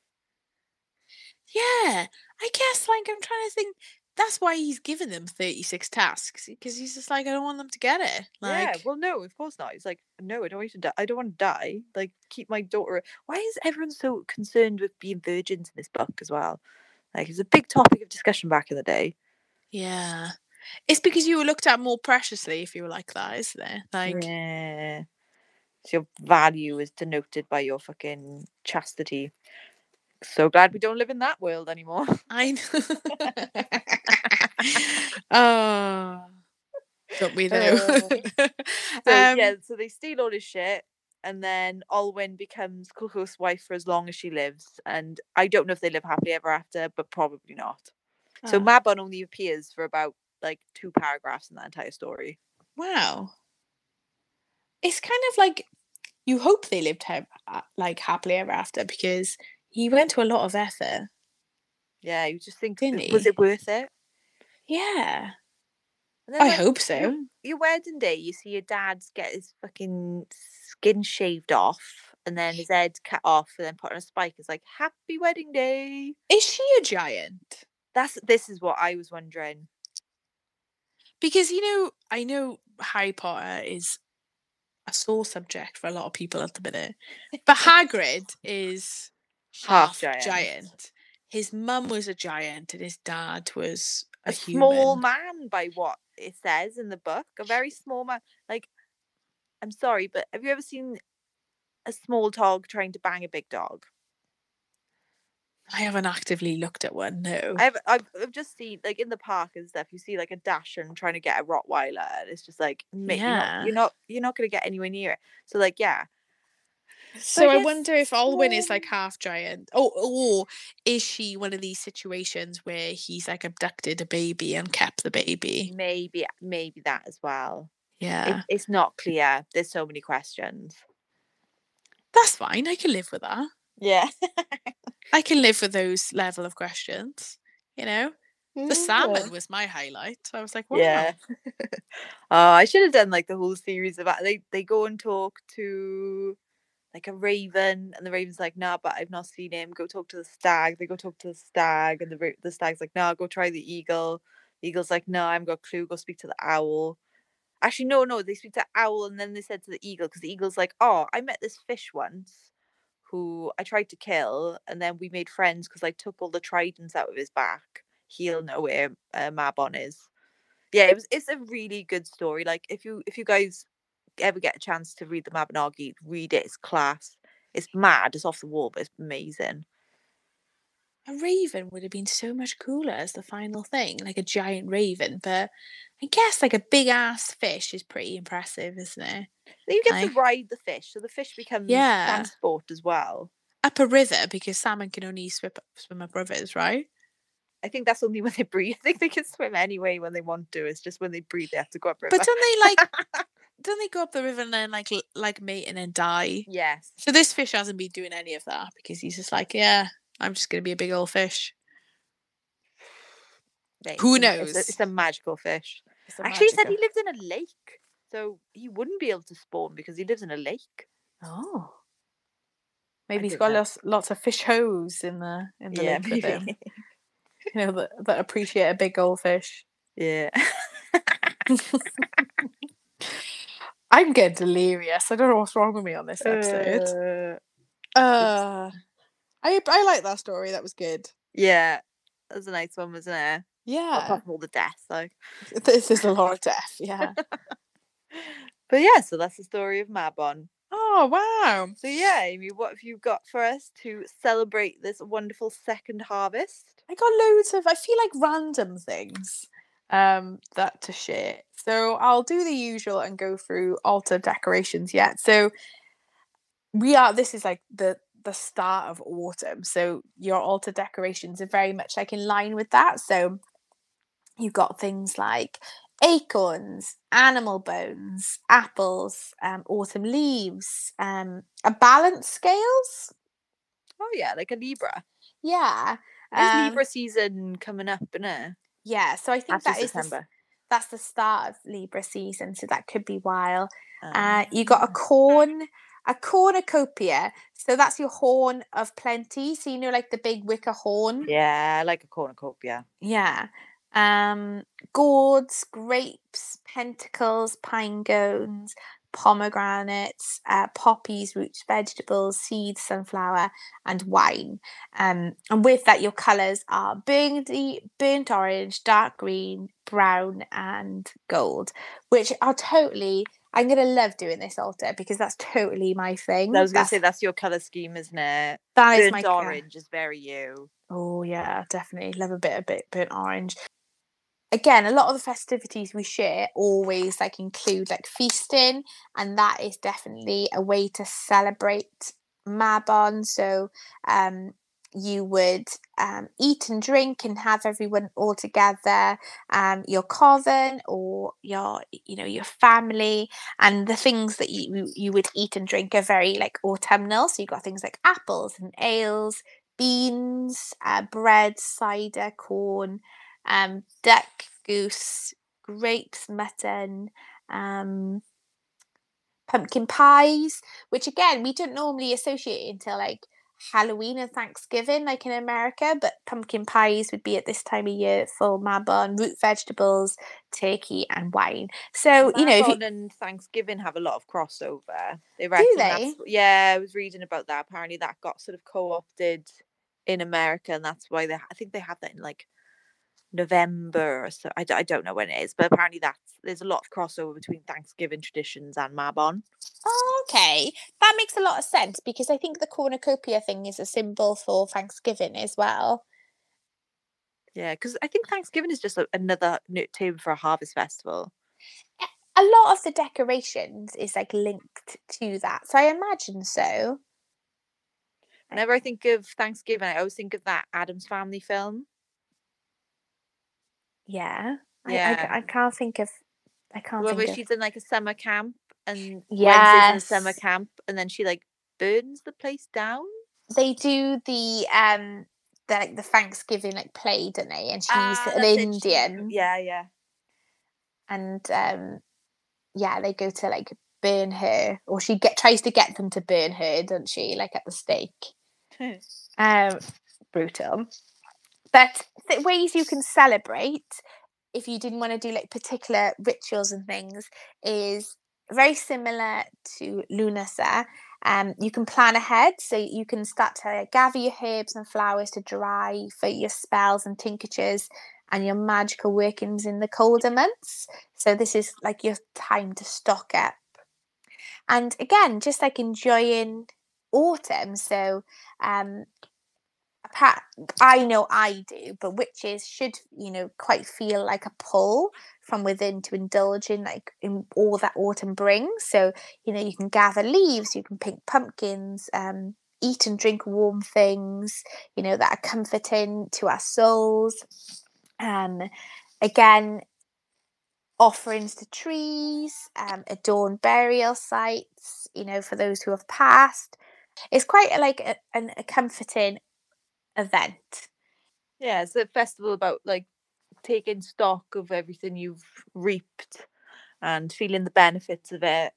[SPEAKER 2] Yeah, I guess, like, I'm trying to think. That's why he's given them thirty-six tasks, because he's just like, I don't want them to get it. Like,
[SPEAKER 1] yeah, well, no, of course not. He's like, no, I don't want to die. I don't want to die. Like, keep my daughter. Why is everyone so concerned with being virgins in this book as well? Like, it's a big topic of discussion back in the day.
[SPEAKER 2] Yeah, it's because you were looked at more preciously if you were like that, isn't it? Like,
[SPEAKER 1] yeah, so your value is denoted by your fucking chastity. So glad we don't live in that world anymore.
[SPEAKER 2] I know. Oh, don't we though?
[SPEAKER 1] Uh, so um, yeah, so they steal all his shit, and then Olwen becomes Culhwch's wife for as long as she lives. And I don't know if they live happily ever after, but probably not. Oh. So Mabon only appears for about like two paragraphs in that entire story.
[SPEAKER 2] Wow. It's kind of like you hope they lived ha- like happily ever after, because he went to a lot of effort.
[SPEAKER 1] Yeah, you just think, was it worth it?
[SPEAKER 2] Yeah. And then, I like, hope so.
[SPEAKER 1] Your, your wedding day, you see your dad get his fucking skin shaved off and then his head cut off and then put on a spike. It's like, happy wedding day.
[SPEAKER 2] Is she a giant?
[SPEAKER 1] That's this is what I was wondering.
[SPEAKER 2] Because, you know, I know Harry Potter is a sore subject for a lot of people at the minute. But Hagrid is
[SPEAKER 1] Half
[SPEAKER 2] half
[SPEAKER 1] giant.
[SPEAKER 2] giant. His mum was a giant and his dad was a,
[SPEAKER 1] A
[SPEAKER 2] human.
[SPEAKER 1] small man, by what it says in the book. A very small man. Like, I'm sorry, but have you ever seen a small dog trying to bang a big dog?
[SPEAKER 2] I haven't actively looked at one, no.
[SPEAKER 1] I've I've, I've just seen, like, in the park and stuff, you see like a Dachshund trying to get a Rottweiler, and it's just like, mate, you're not
[SPEAKER 2] Yeah.
[SPEAKER 1] you're not you're not gonna get anywhere near it. So like, yeah.
[SPEAKER 2] So
[SPEAKER 1] I
[SPEAKER 2] I,
[SPEAKER 1] guess
[SPEAKER 2] wonder if Olwyn is like
[SPEAKER 1] small-
[SPEAKER 2] half giant. Oh, or is she one of these situations where he's like abducted a baby and kept the baby?
[SPEAKER 1] maybe maybe that as well. It,
[SPEAKER 2] Yeah.
[SPEAKER 1] it's not clear. There's so many questions.
[SPEAKER 2] That's fine. I can live with that.
[SPEAKER 1] Yeah.
[SPEAKER 2] I can live with those level of questions. You know? The salmon
[SPEAKER 1] Yeah.
[SPEAKER 2] was my highlight. I was like, wow.
[SPEAKER 1] Yeah. Oh, I should have done like the whole series about they they go and talk to like a raven, and the raven's like, nah, but I've not seen him. Go talk to the stag. They go talk to the stag, and the ra- the stag's like, nah, go try the eagle. The eagle's like, no, I haven't got a clue. Go speak to the owl. Actually, no, no, they speak to owl, and then they said to the eagle, because the eagle's like, oh, I met this fish once who I tried to kill, and then we made friends because I took all the tridents out of his back. He'll know where uh, Mabon is. Yeah, it was. It's a really good story. Like, if you if you guys ever get a chance to read the Mabinogi, read it. It's class. It's mad. It's off the wall, but it's amazing.
[SPEAKER 2] A raven would have been so much cooler as the final thing, like a giant raven. But I guess like a big ass fish is pretty impressive, isn't it?
[SPEAKER 1] Then you get
[SPEAKER 2] Like,
[SPEAKER 1] to ride the fish, so the fish becomes
[SPEAKER 2] yeah.
[SPEAKER 1] transport as well.
[SPEAKER 2] Up a river, because salmon can only swim up, swim up rivers, right?
[SPEAKER 1] I think that's only when they breathe. I think they can swim anyway when they want to. It's just when they breathe, they have to go up river.
[SPEAKER 2] But don't they like? Don't they go up the river and then like l- like mate and then die?
[SPEAKER 1] Yes.
[SPEAKER 2] So this fish hasn't been doing any of that because he's just like, yeah, I'm just gonna be a big old fish.
[SPEAKER 1] Mate,
[SPEAKER 2] Who
[SPEAKER 1] it's a-
[SPEAKER 2] knows?
[SPEAKER 1] It's a, it's a magical fish.
[SPEAKER 2] It's a
[SPEAKER 1] Actually, he said
[SPEAKER 2] magical-
[SPEAKER 1] he lived in a lake, so he wouldn't be able to spawn because he lives in a lake.
[SPEAKER 2] Oh. Maybe he's
[SPEAKER 1] didn't
[SPEAKER 2] got
[SPEAKER 1] know.
[SPEAKER 2] lots lots of fish hoes in the in the
[SPEAKER 1] Yeah,
[SPEAKER 2] lake with him.
[SPEAKER 1] maybe.
[SPEAKER 2] You know, that, that appreciate a big old fish.
[SPEAKER 1] Yeah.
[SPEAKER 2] I'm getting delirious. I don't know what's wrong with me on this episode.
[SPEAKER 1] Uh,
[SPEAKER 2] Uh, I I like that story. That was good.
[SPEAKER 1] yeah, that was a nice one, wasn't it? Well,
[SPEAKER 2] Yeah.
[SPEAKER 1] apart from all the deaths, like.
[SPEAKER 2] This is a lot of death, yeah.
[SPEAKER 1] But yeah, so that's the story of Mabon.
[SPEAKER 2] Oh, wow.
[SPEAKER 1] So yeah, Amy, what have you got for us to celebrate this wonderful second harvest?
[SPEAKER 2] I got loads of, I feel like random things um, that to share. So I'll do the usual and go through altar decorations yet. So we are, this is like the the start of autumn. So your altar decorations are very much like in line with that. So you've got things like acorns, animal bones, apples, um, autumn leaves, um, a balance scales.
[SPEAKER 1] Oh yeah, like a Libra.
[SPEAKER 2] Yeah.
[SPEAKER 1] It's
[SPEAKER 2] um,
[SPEAKER 1] Libra season coming up, isn't it?
[SPEAKER 2] Yeah, so I think
[SPEAKER 1] After
[SPEAKER 2] that is the,
[SPEAKER 1] September.
[SPEAKER 2] that's the start of Libra season, so that could be while.
[SPEAKER 1] Um,
[SPEAKER 2] Uh, you got a corn, a cornucopia. So that's your horn of plenty. So you know, like the big wicker horn.
[SPEAKER 1] yeah, like a cornucopia.
[SPEAKER 2] Yeah. Um, gourds, grapes, pentacles, pine cones, pomegranates, uh, poppies, roots, vegetables, seeds, sunflower, and wine. Um, and with that, your colours are burgundy, burnt orange, dark green, brown, and gold, which are totally. I'm gonna love doing this altar because that's totally my thing.
[SPEAKER 1] I was gonna
[SPEAKER 2] that's,
[SPEAKER 1] say that's your colour scheme, isn't it?
[SPEAKER 2] that is
[SPEAKER 1] Burnt
[SPEAKER 2] my
[SPEAKER 1] orange is very you.
[SPEAKER 2] Oh yeah, definitely love a bit of bit burnt orange. Again, a lot of the festivities we share always like include like feasting, and that is definitely a way to celebrate Mabon. So um you would um, eat and drink and have everyone all together, um, your coven or your, you know, your family, and the things that you you would eat and drink are very like autumnal. So you've got things like apples and ales, beans, uh, bread, cider, corn, um, duck, goose, grapes, mutton, um, pumpkin pies, which again we don't normally associate until like Halloween and Thanksgiving, like in America, but pumpkin pies would be at this time of year for Mabon, root vegetables, turkey, and wine. So, you know, if you
[SPEAKER 1] Mabon and Thanksgiving have a lot of crossover. They
[SPEAKER 2] do
[SPEAKER 1] reckon
[SPEAKER 2] they?
[SPEAKER 1] that's yeah. I was reading about that. Apparently, that got sort of co-opted in America, and that's why they. I think they have that in like November or so. I, d- I don't know when it is, but apparently that's there's a lot of crossover between Thanksgiving traditions and Mabon.
[SPEAKER 2] Oh, okay. That makes a lot of sense because I think the cornucopia thing is a symbol for Thanksgiving as well.
[SPEAKER 1] Yeah, because I think Thanksgiving is just a, another new term for a harvest festival.
[SPEAKER 2] A lot of the decorations is like linked to that. So I imagine so.
[SPEAKER 1] Whenever I think of Thanksgiving, I always think of that Adam's Family film.
[SPEAKER 2] Yeah. I, I,
[SPEAKER 1] Yeah,
[SPEAKER 2] I can't think of I
[SPEAKER 1] the
[SPEAKER 2] can't
[SPEAKER 1] one where
[SPEAKER 2] think of
[SPEAKER 1] she's in like a summer camp and Wednesday's in a summer
[SPEAKER 2] Yes.
[SPEAKER 1] camp and then she like burns the place down.
[SPEAKER 2] They do the um the like the Thanksgiving like play, don't they? And she's
[SPEAKER 1] Ah,
[SPEAKER 2] an
[SPEAKER 1] that's it. She,
[SPEAKER 2] Indian
[SPEAKER 1] yeah, yeah.
[SPEAKER 2] and um yeah, they go to like burn her or she get tries to get them to burn her, doesn't she? Like at the stake. Um brutal. But the ways you can celebrate if you didn't want to do like particular rituals and things is very similar to Lunasa. Um, you can plan ahead, so you can start to gather your herbs and flowers to dry for your spells and tinctures and your magical workings in the colder months. So this is like your time to stock up. And again, just like enjoying autumn. So um, I know I do, but witches should, you know, quite feel like a pull from within to indulge in like in all that autumn brings. So, you know, you can gather leaves, you can pick pumpkins, um, eat and drink warm things, you know, that are comforting to our souls. Um, again, offerings to trees, um, adorn burial sites, you know, for those who have passed. It's quite a, like a, an, a comforting event.
[SPEAKER 1] Yeah, it's a festival about like taking stock of everything you've reaped and feeling the benefits of it.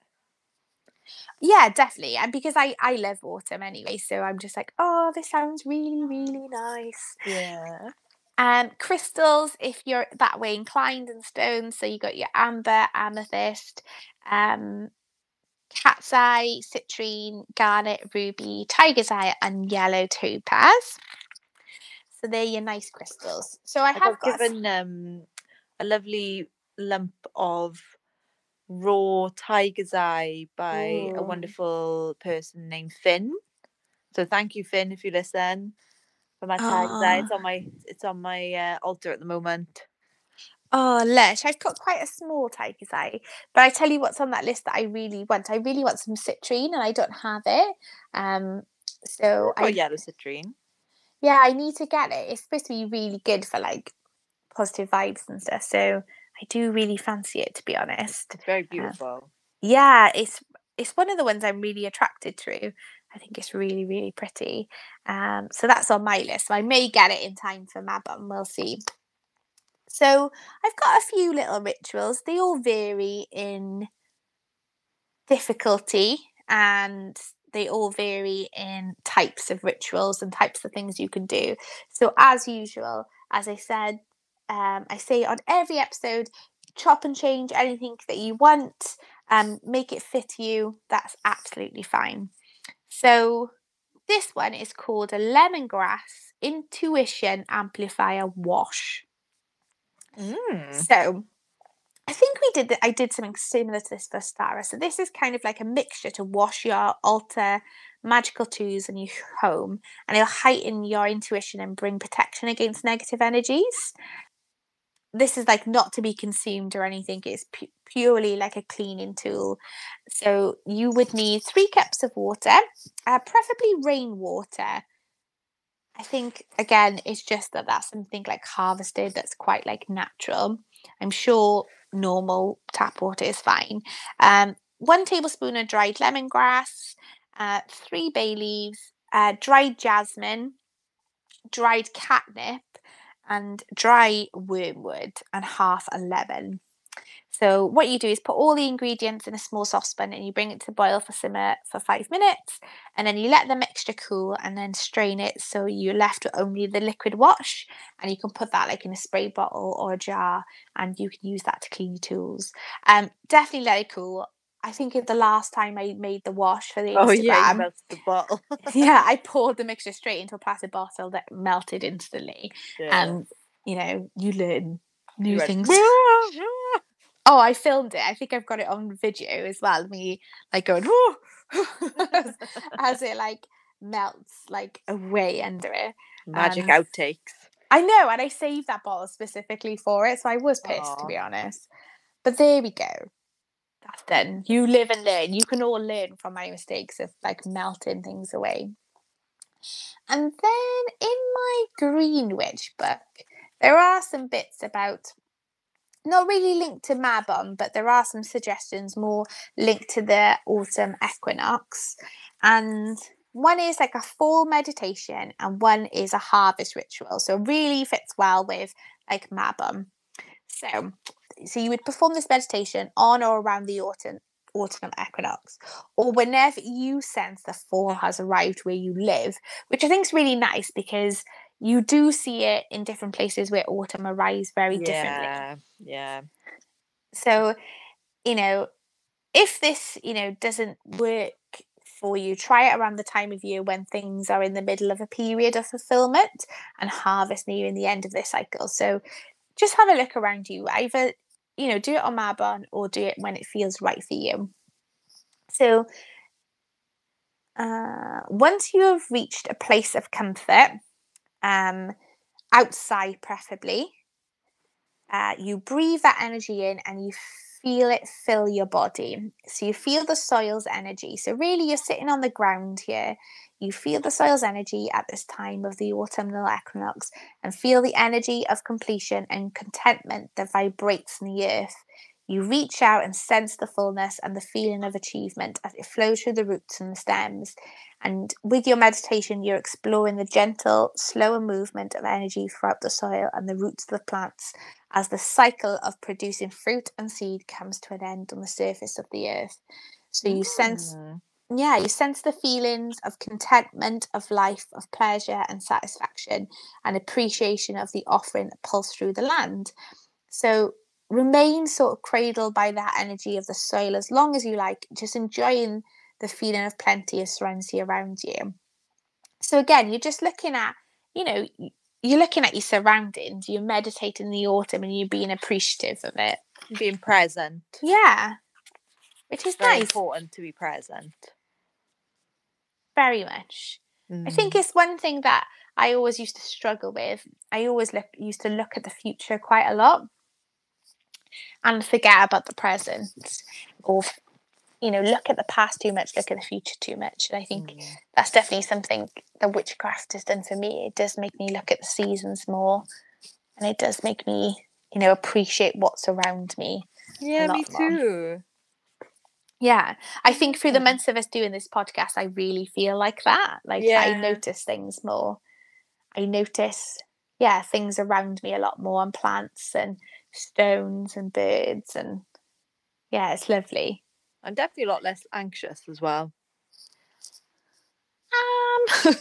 [SPEAKER 2] Yeah, definitely. And because I I love autumn anyway, so I'm just like, oh, this sounds really, really nice.
[SPEAKER 1] Yeah.
[SPEAKER 2] Um, crystals, if you're that way inclined, and stones. So you got your amber, amethyst, um, cat's eye, citrine, garnet, ruby, tiger's eye, and yellow topaz. So they're your nice crystals. So I
[SPEAKER 1] I
[SPEAKER 2] have
[SPEAKER 1] got
[SPEAKER 2] got a
[SPEAKER 1] given um a lovely lump of raw tiger's eye by a
[SPEAKER 2] Ooh.
[SPEAKER 1] wonderful person named Finn. So thank you, Finn, if you listen. For my tiger's eye,
[SPEAKER 2] Oh,
[SPEAKER 1] it's on my it's on my uh, altar at the moment.
[SPEAKER 2] oh, lush. I've got quite a small tiger's eye, but I tell you what's on that list that I really want. I really want some citrine and I don't have it. Um, so
[SPEAKER 1] I've got
[SPEAKER 2] I,
[SPEAKER 1] yellow citrine.
[SPEAKER 2] yeah, I need to get it. It's supposed to be really good for like positive vibes and stuff. So I do really fancy it, to be honest.
[SPEAKER 1] It's very
[SPEAKER 2] Um,
[SPEAKER 1] beautiful.
[SPEAKER 2] yeah, it's it's one of the ones I'm really attracted to. I think it's really, really pretty. Um, so that's on my list. So I may get it in time for Mabon. We'll see. So I've got a few little rituals. They all vary in difficulty and they all vary in types of rituals and types of things you can do. So, as usual, as I said, um, I say on every episode, chop and change anything that you want, um, make it fit you. That's absolutely fine. So, this one is called a lemongrass intuition amplifier wash.
[SPEAKER 1] Mm.
[SPEAKER 2] So, I think we did. I did something similar to this for Stara. So this is kind of like a mixture to wash your altar magical tools in your home, and it'll heighten your intuition and bring protection against negative energies. This is like not to be consumed or anything. It's pu- purely like a cleaning tool. So you would need three cups of water, uh, preferably rainwater. I think again, it's just that that's something like harvested that's quite like natural. I'm sure normal tap water is fine. Um, one tablespoon of dried lemongrass, uh, three bay leaves, uh, dried jasmine, dried catnip, and dry wormwood, and half a lemon.
[SPEAKER 3] So what you do is put all the ingredients in a small saucepan and you bring it to boil for simmer for five minutes. And then you let the mixture cool and then strain it so you're left with only the liquid wash. And you can put that like in a spray bottle or a jar and you can use that to clean your tools. Um, definitely let it cool. I think the last time I made the wash for the Instagram.
[SPEAKER 1] Oh yeah, you melted the bottle.
[SPEAKER 3] Yeah, I poured the mixture straight into a plastic bottle that melted instantly.
[SPEAKER 1] Yeah.
[SPEAKER 3] And, you know, you learn new
[SPEAKER 1] You went,
[SPEAKER 3] things.
[SPEAKER 1] "Whoa, whoa."
[SPEAKER 3] Oh, I filmed it. I think I've got it on video as well. Me like going, whoa, as, as it like melts like away under it.
[SPEAKER 1] Magic
[SPEAKER 3] And
[SPEAKER 1] outtakes.
[SPEAKER 3] I know, and I saved that bottle specifically for it, so I was pissed to
[SPEAKER 1] Aw.
[SPEAKER 3] be honest. But there we go. That's done. You live and learn. You can all learn from my mistakes of like melting things away. And then in my Green Witch book, there are some bits about not really linked to Mabon, but there are some suggestions more linked to the autumn equinox. And one is like a fall meditation and one is a harvest ritual. So it really fits well with like Mabon. So, so you would perform this meditation on or around the autumn autumn equinox, or whenever you sense the fall has arrived where you live, which I think is really nice because you do see it in different places where autumn arrives very
[SPEAKER 1] Yeah,
[SPEAKER 3] differently.
[SPEAKER 1] yeah.
[SPEAKER 3] So, you know, if this, you know, doesn't work for you, try it around the time of year when things are in the middle of a period of fulfillment and harvest nearing the end of this cycle. So just have a look around you. Either, you know, do it on Mabon or do it when it feels right for you. So uh, once you have reached a place of comfort, um, outside preferably, uh, you breathe that energy in and you feel it fill your body. So you feel the soil's energy. So really you're sitting on the ground here. You feel the soil's energy at this time of the autumnal equinox and feel the energy of completion and contentment that vibrates in the earth. You reach out and sense the fullness and the feeling of achievement as it flows through the roots and the stems. And with your meditation, you're exploring the gentle, slower movement of energy throughout the soil and the roots of the plants as the cycle of producing fruit and seed comes to an end on the surface of the earth. So you sense,
[SPEAKER 1] Mm.
[SPEAKER 3] yeah, you sense the feelings of contentment, of life, of pleasure and satisfaction and appreciation of the offering that pulse through the land. So remain sort of cradled by that energy of the soil as long as you like, just enjoying the feeling of plenty of serenity around you. So again, you're just looking at, you know, you're looking at your surroundings, you're meditating in the autumn and you're being appreciative of it.
[SPEAKER 1] Being present.
[SPEAKER 3] Yeah. Which is
[SPEAKER 1] Very
[SPEAKER 3] nice.
[SPEAKER 1] important to be present.
[SPEAKER 3] Very much.
[SPEAKER 1] Mm.
[SPEAKER 3] I think it's one thing that I always used to struggle with. I always look used to look at the future quite a lot and forget about the present, or you know, look at the past too much, look at the future too much. And I think mm. that's definitely something that witchcraft has done for me. It does make me look at the seasons more, and it does make me, you know, appreciate what's around me.
[SPEAKER 1] Yeah, me too.
[SPEAKER 3] More. Yeah, I think through the months of us doing this podcast, I really feel like that. Like
[SPEAKER 1] yeah.
[SPEAKER 3] I notice things more. I notice, yeah, things around me a lot more, and plants and stones and birds, and yeah, it's lovely.
[SPEAKER 1] I'm definitely a lot less anxious as well.
[SPEAKER 3] Um,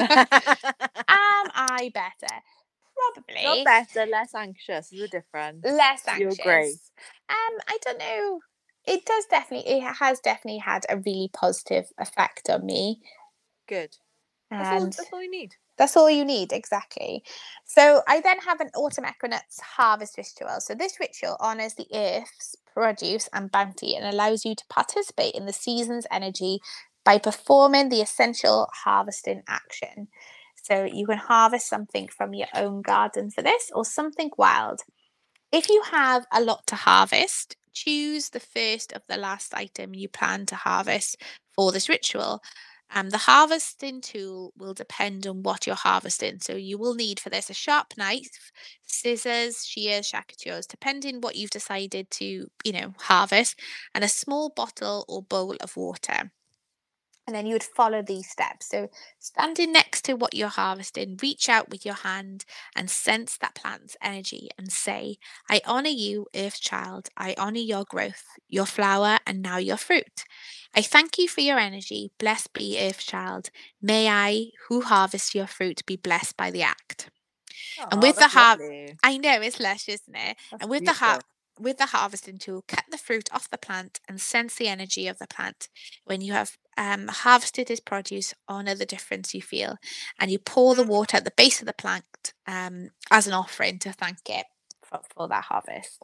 [SPEAKER 3] am I better? Probably.
[SPEAKER 1] Not better, less anxious is a difference.
[SPEAKER 3] Less anxious.
[SPEAKER 1] You're great.
[SPEAKER 3] Um, I don't know. It does definitely, it has definitely had a really positive effect on me.
[SPEAKER 1] Good. That's,
[SPEAKER 3] And
[SPEAKER 1] all, that's all you need.
[SPEAKER 3] That's all you need, exactly. So I then have an autumn equinox harvest ritual. So this ritual honours the earth's produce and bounty and allows you to participate in the season's energy by performing the essential harvesting action. So you can harvest something from your own garden for this, or something wild. If you have a lot to harvest, choose the first of the last item you plan to harvest for this ritual. Um, the harvesting tool will depend on what you're harvesting. So you will need for this a sharp knife, scissors, shears, shakatures, depending what you've decided to, you know, harvest, and a small bottle or bowl of water. And then you would follow these steps. So standing next to what you're harvesting, reach out with your hand and sense that plant's energy and say, I honor you, Earth Child. I honor your growth, your flower, and now your fruit. I thank you for your energy. Blessed be Earth Child. May I, who harvest your fruit, be blessed by the act. And
[SPEAKER 1] Oh,
[SPEAKER 3] with the
[SPEAKER 1] that's
[SPEAKER 3] har-
[SPEAKER 1] lovely.
[SPEAKER 3] I know it's lush, isn't it?
[SPEAKER 1] That's
[SPEAKER 3] And with the har-
[SPEAKER 1] beautiful.
[SPEAKER 3] with the harvesting tool, cut the fruit off the plant and sense the energy of the plant. When you have um, harvested its produce, honor the difference you feel, and you pour the water at the base of the plant um, as an offering to thank it for, for that harvest,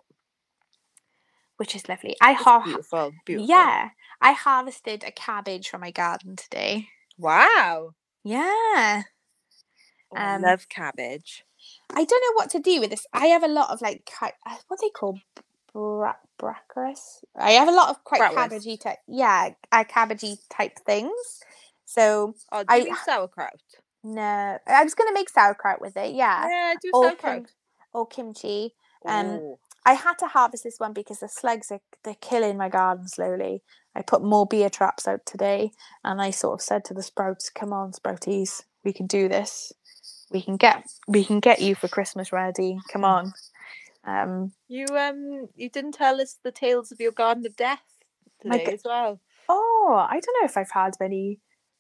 [SPEAKER 3] which is lovely. I
[SPEAKER 1] It's
[SPEAKER 3] har-
[SPEAKER 1] beautiful, beautiful.
[SPEAKER 3] yeah, I harvested a cabbage from my garden today.
[SPEAKER 1] Wow.
[SPEAKER 3] Yeah.
[SPEAKER 1] Oh, I
[SPEAKER 3] Um,
[SPEAKER 1] love cabbage.
[SPEAKER 3] I don't know what to do with this. I have a lot of like ki- uh, what they call bra- brackers. I have a lot of quite
[SPEAKER 1] Bratwurst.
[SPEAKER 3] cabbagey type, yeah, uh, cabbagey type things. So
[SPEAKER 1] Oh, do
[SPEAKER 3] I
[SPEAKER 1] you mean sauerkraut?
[SPEAKER 3] no, I was gonna make sauerkraut with it, yeah,
[SPEAKER 1] Yeah, do
[SPEAKER 3] or
[SPEAKER 1] sauerkraut.
[SPEAKER 3] kim- or kimchi. Um,
[SPEAKER 1] Oh.
[SPEAKER 3] I had to harvest this one because the slugs are they're killing my garden slowly. I put more beer traps out today, and I sort of said to the sprouts, "Come on, sprouties, we can do this. We can get we can get you for Christmas ready. Come on." Um,
[SPEAKER 1] You um you didn't tell us the tales of your garden of death
[SPEAKER 3] My
[SPEAKER 1] today
[SPEAKER 3] g-
[SPEAKER 1] as well.
[SPEAKER 3] oh, I don't know if I've had many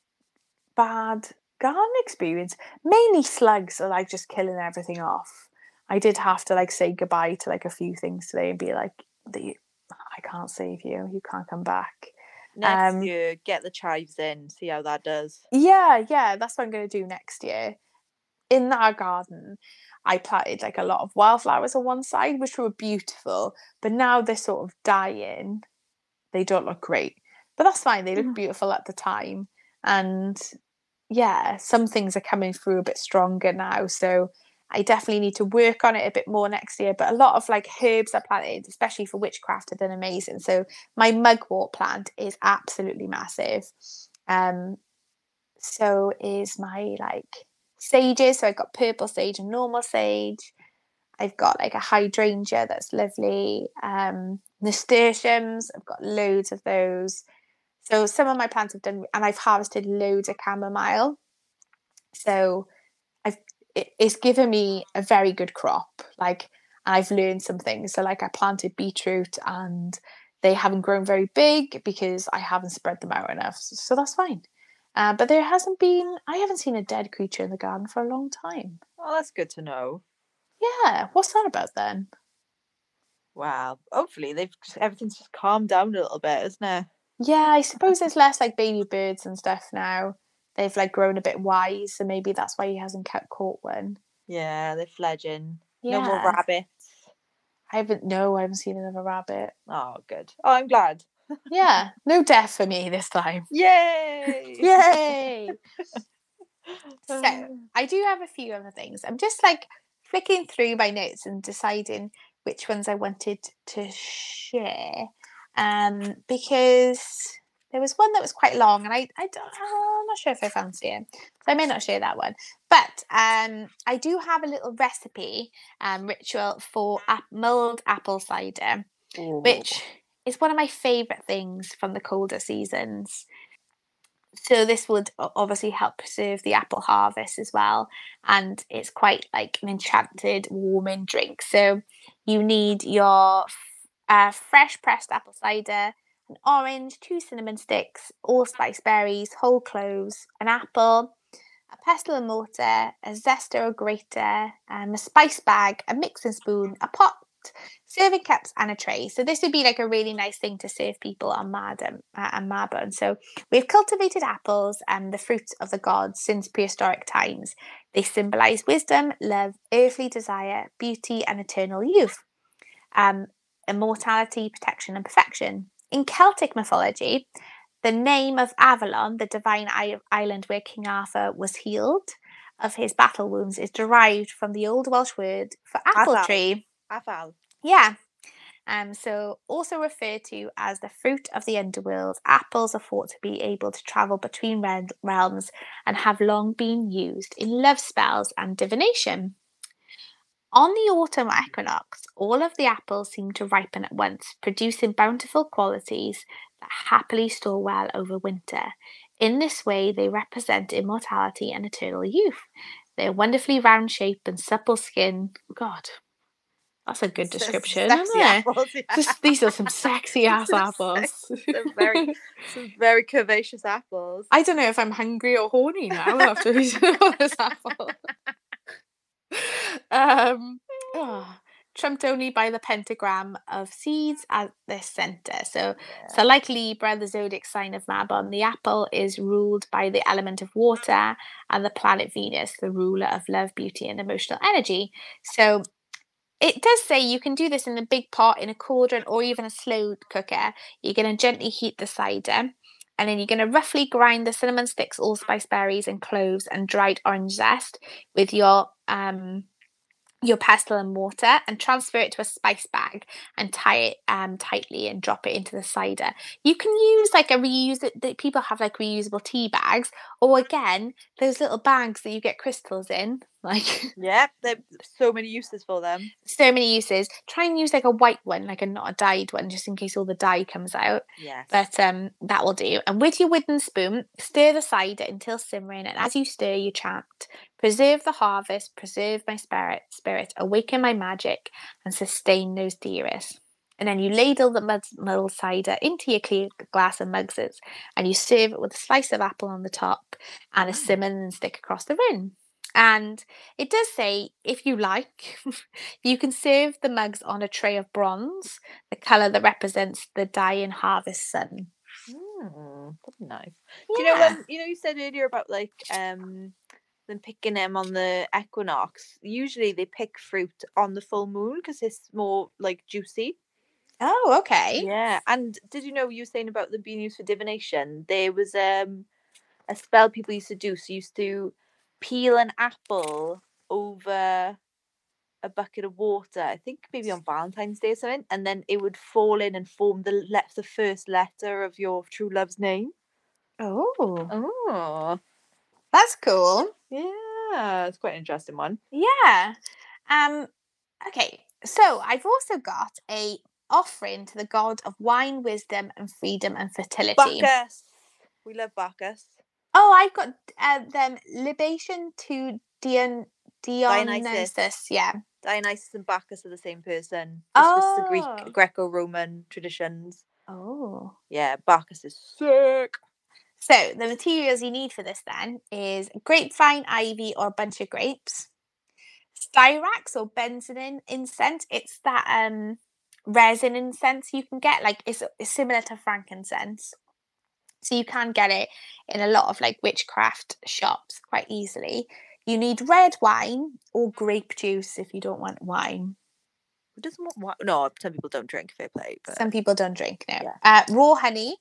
[SPEAKER 3] bad garden experience. Mainly slugs are like just killing everything off. I did have to like say goodbye to like a few things today and be like, "The I can't save you. You can't come back."
[SPEAKER 1] Next
[SPEAKER 3] Um,
[SPEAKER 1] year, get the chives in, see how that does.
[SPEAKER 3] Yeah, yeah, that's what I'm going to do next year. In our garden, I planted like a lot of wildflowers on one side, which were beautiful, but now they're sort of dying. They don't look great, but that's fine. They look beautiful at the time. And yeah, some things are coming through a bit stronger now. So I definitely need to work on it a bit more next year. But a lot of like herbs I planted, especially for witchcraft, have been amazing. So my mugwort plant is absolutely massive. Um, so is my like sages. So I've got purple sage and normal sage. I've got like a hydrangea that's lovely. Um, nasturtiums, I've got loads of those. So some of my plants have done, and I've harvested loads of chamomile. So I've it, it's given me a very good crop. Like, and I've learned some things. So like I planted beetroot, and they haven't grown very big because I haven't spread them out enough. So that's fine. Uh, but there hasn't been, I haven't seen a dead creature in the garden for a long time.
[SPEAKER 1] Oh, that's good to know.
[SPEAKER 3] Yeah, what's that about then?
[SPEAKER 1] Wow. Hopefully they've everything's just calmed down a little bit, isn't it?
[SPEAKER 3] Yeah, I suppose there's less like baby birds and stuff now. They've like grown a bit wise, so maybe that's why he hasn't ca- caught one.
[SPEAKER 1] Yeah, they're fledging.
[SPEAKER 3] Yeah.
[SPEAKER 1] No more rabbits.
[SPEAKER 3] I haven't, no, I haven't seen another rabbit.
[SPEAKER 1] Oh, good. Oh, I'm glad.
[SPEAKER 3] Yeah, no death for me this time.
[SPEAKER 1] Yay!
[SPEAKER 3] Yay! So, I do have a few other things. I'm just like flicking through my notes and deciding which ones I wanted to share. Um, because there was one that was quite long, and I, I don't, I'm not sure if I fancy it, so I may not share that one. But um, I do have a little recipe um, ritual for ap- mulled apple cider,
[SPEAKER 1] Ooh.
[SPEAKER 3] which is one of my favourite things from the colder seasons. So this would obviously help preserve the apple harvest as well, and it's quite like an enchanted warming drink. So you need your uh, fresh pressed apple cider, an orange, two cinnamon sticks, allspice berries, whole cloves, an apple, a pestle and mortar, a zester or grater, um, a spice bag, a mixing spoon, a pot, serving cups, and a tray. So this would be like a really nice thing to serve people on Mardon uh, and Marbon. So we've cultivated apples and the fruits of the gods since prehistoric times. They symbolise wisdom, love, earthly desire, beauty, and eternal youth. Um, immortality, protection, and perfection. In Celtic mythology, the name of Avalon, the divine island where King Arthur was healed of his battle wounds, is derived from the Old Welsh word for apple
[SPEAKER 1] Aval.
[SPEAKER 3] tree.
[SPEAKER 1] Aval.
[SPEAKER 3] Yeah. Um, so also referred to as the fruit of the underworld, apples are thought to be able to travel between realms and have long been used in love spells and divination. On the autumn equinox, all of the apples seem to ripen at once, producing bountiful qualities that happily store well over winter. In this way, they represent immortality and eternal youth. Their wonderfully round shape and supple skin. God, that's a good description,
[SPEAKER 1] Sexy
[SPEAKER 3] isn't it?
[SPEAKER 1] apples, yeah.
[SPEAKER 3] Just, these are some sexy ass
[SPEAKER 1] Some
[SPEAKER 3] apples.
[SPEAKER 1] sex- some very, some very curvaceous apples.
[SPEAKER 3] I don't know if I'm hungry or horny now after eating all this apple. um, oh, trumped only by the pentagram of seeds at their centre. So,
[SPEAKER 1] Yeah.
[SPEAKER 3] so like Libra, the zodiac sign of Mabon, the apple is ruled by the element of water, and the planet Venus, the ruler of love, beauty, and emotional energy. So it does say you can do this in a big pot, in a cauldron, or even a slow cooker. You're going to gently heat the cider, and then you're going to roughly grind the cinnamon sticks, allspice berries, and cloves, and dried orange zest with your um your pestle and mortar, and transfer it to a spice bag and tie it um tightly and drop it into the cider. You can use like a reuse that people have like reusable tea bags, or again those little bags that you get crystals in. Like,
[SPEAKER 1] Yep, there's so many uses for them.
[SPEAKER 3] So many uses. Try and use like a white one, like a not a dyed one, just in case all the dye comes out.
[SPEAKER 1] Yes.
[SPEAKER 3] But um, that will do. And with your wooden spoon, stir the cider until simmering. And as you stir, you chant, "Preserve the harvest, preserve my spirit, spirit, awaken my magic, and sustain those dearest." And then you ladle the mud- muddled cider into your clear glass and mugses, and you serve it with a slice of apple on the top and a
[SPEAKER 1] Wow.
[SPEAKER 3] cinnamon stick across the rim. And it does say, if you like, you can serve the mugs on a tray of bronze, the colour that represents the dying harvest sun.
[SPEAKER 1] Mm, that's nice.
[SPEAKER 3] Yeah.
[SPEAKER 1] Do you know when you know you said earlier about like um them picking them on the equinox? Usually they pick fruit on the full moon because it's more like juicy.
[SPEAKER 3] Oh, okay.
[SPEAKER 1] Yeah. And did you know you were saying about them being used for divination? There was um a spell people used to do. So you used to peel an apple over a bucket of water, I think maybe on Valentine's Day or something, and then it would fall in and form the le- the first letter of your true love's name.
[SPEAKER 3] Oh,
[SPEAKER 1] Oh,
[SPEAKER 3] that's cool.
[SPEAKER 1] yeah, it's quite an interesting one.
[SPEAKER 3] Yeah. Um. Okay. So I've also got a offering to the god of wine, wisdom, and freedom and fertility.
[SPEAKER 1] Bacchus. We love Bacchus.
[SPEAKER 3] Oh, I've got uh, them libation to Dion Dionysus.
[SPEAKER 1] Dionysus.
[SPEAKER 3] Yeah.
[SPEAKER 1] Dionysus and Bacchus are the same person. This
[SPEAKER 3] Oh.
[SPEAKER 1] was the Greek, Greco-Roman traditions.
[SPEAKER 3] Oh.
[SPEAKER 1] Yeah, Bacchus is sick.
[SPEAKER 3] So the materials you need for this then is grapevine, ivy, or a bunch of grapes, styrax or benzoin incense. It's that um resin incense you can get. Like it's, it's similar to frankincense, so you can get it in a lot of like witchcraft shops quite easily. You need red wine or grape juice if you don't want wine.
[SPEAKER 1] Who doesn't want wine? No, some people don't drink, fair play. But
[SPEAKER 3] Some people don't drink, no.
[SPEAKER 1] Yeah.
[SPEAKER 3] Uh, raw honey,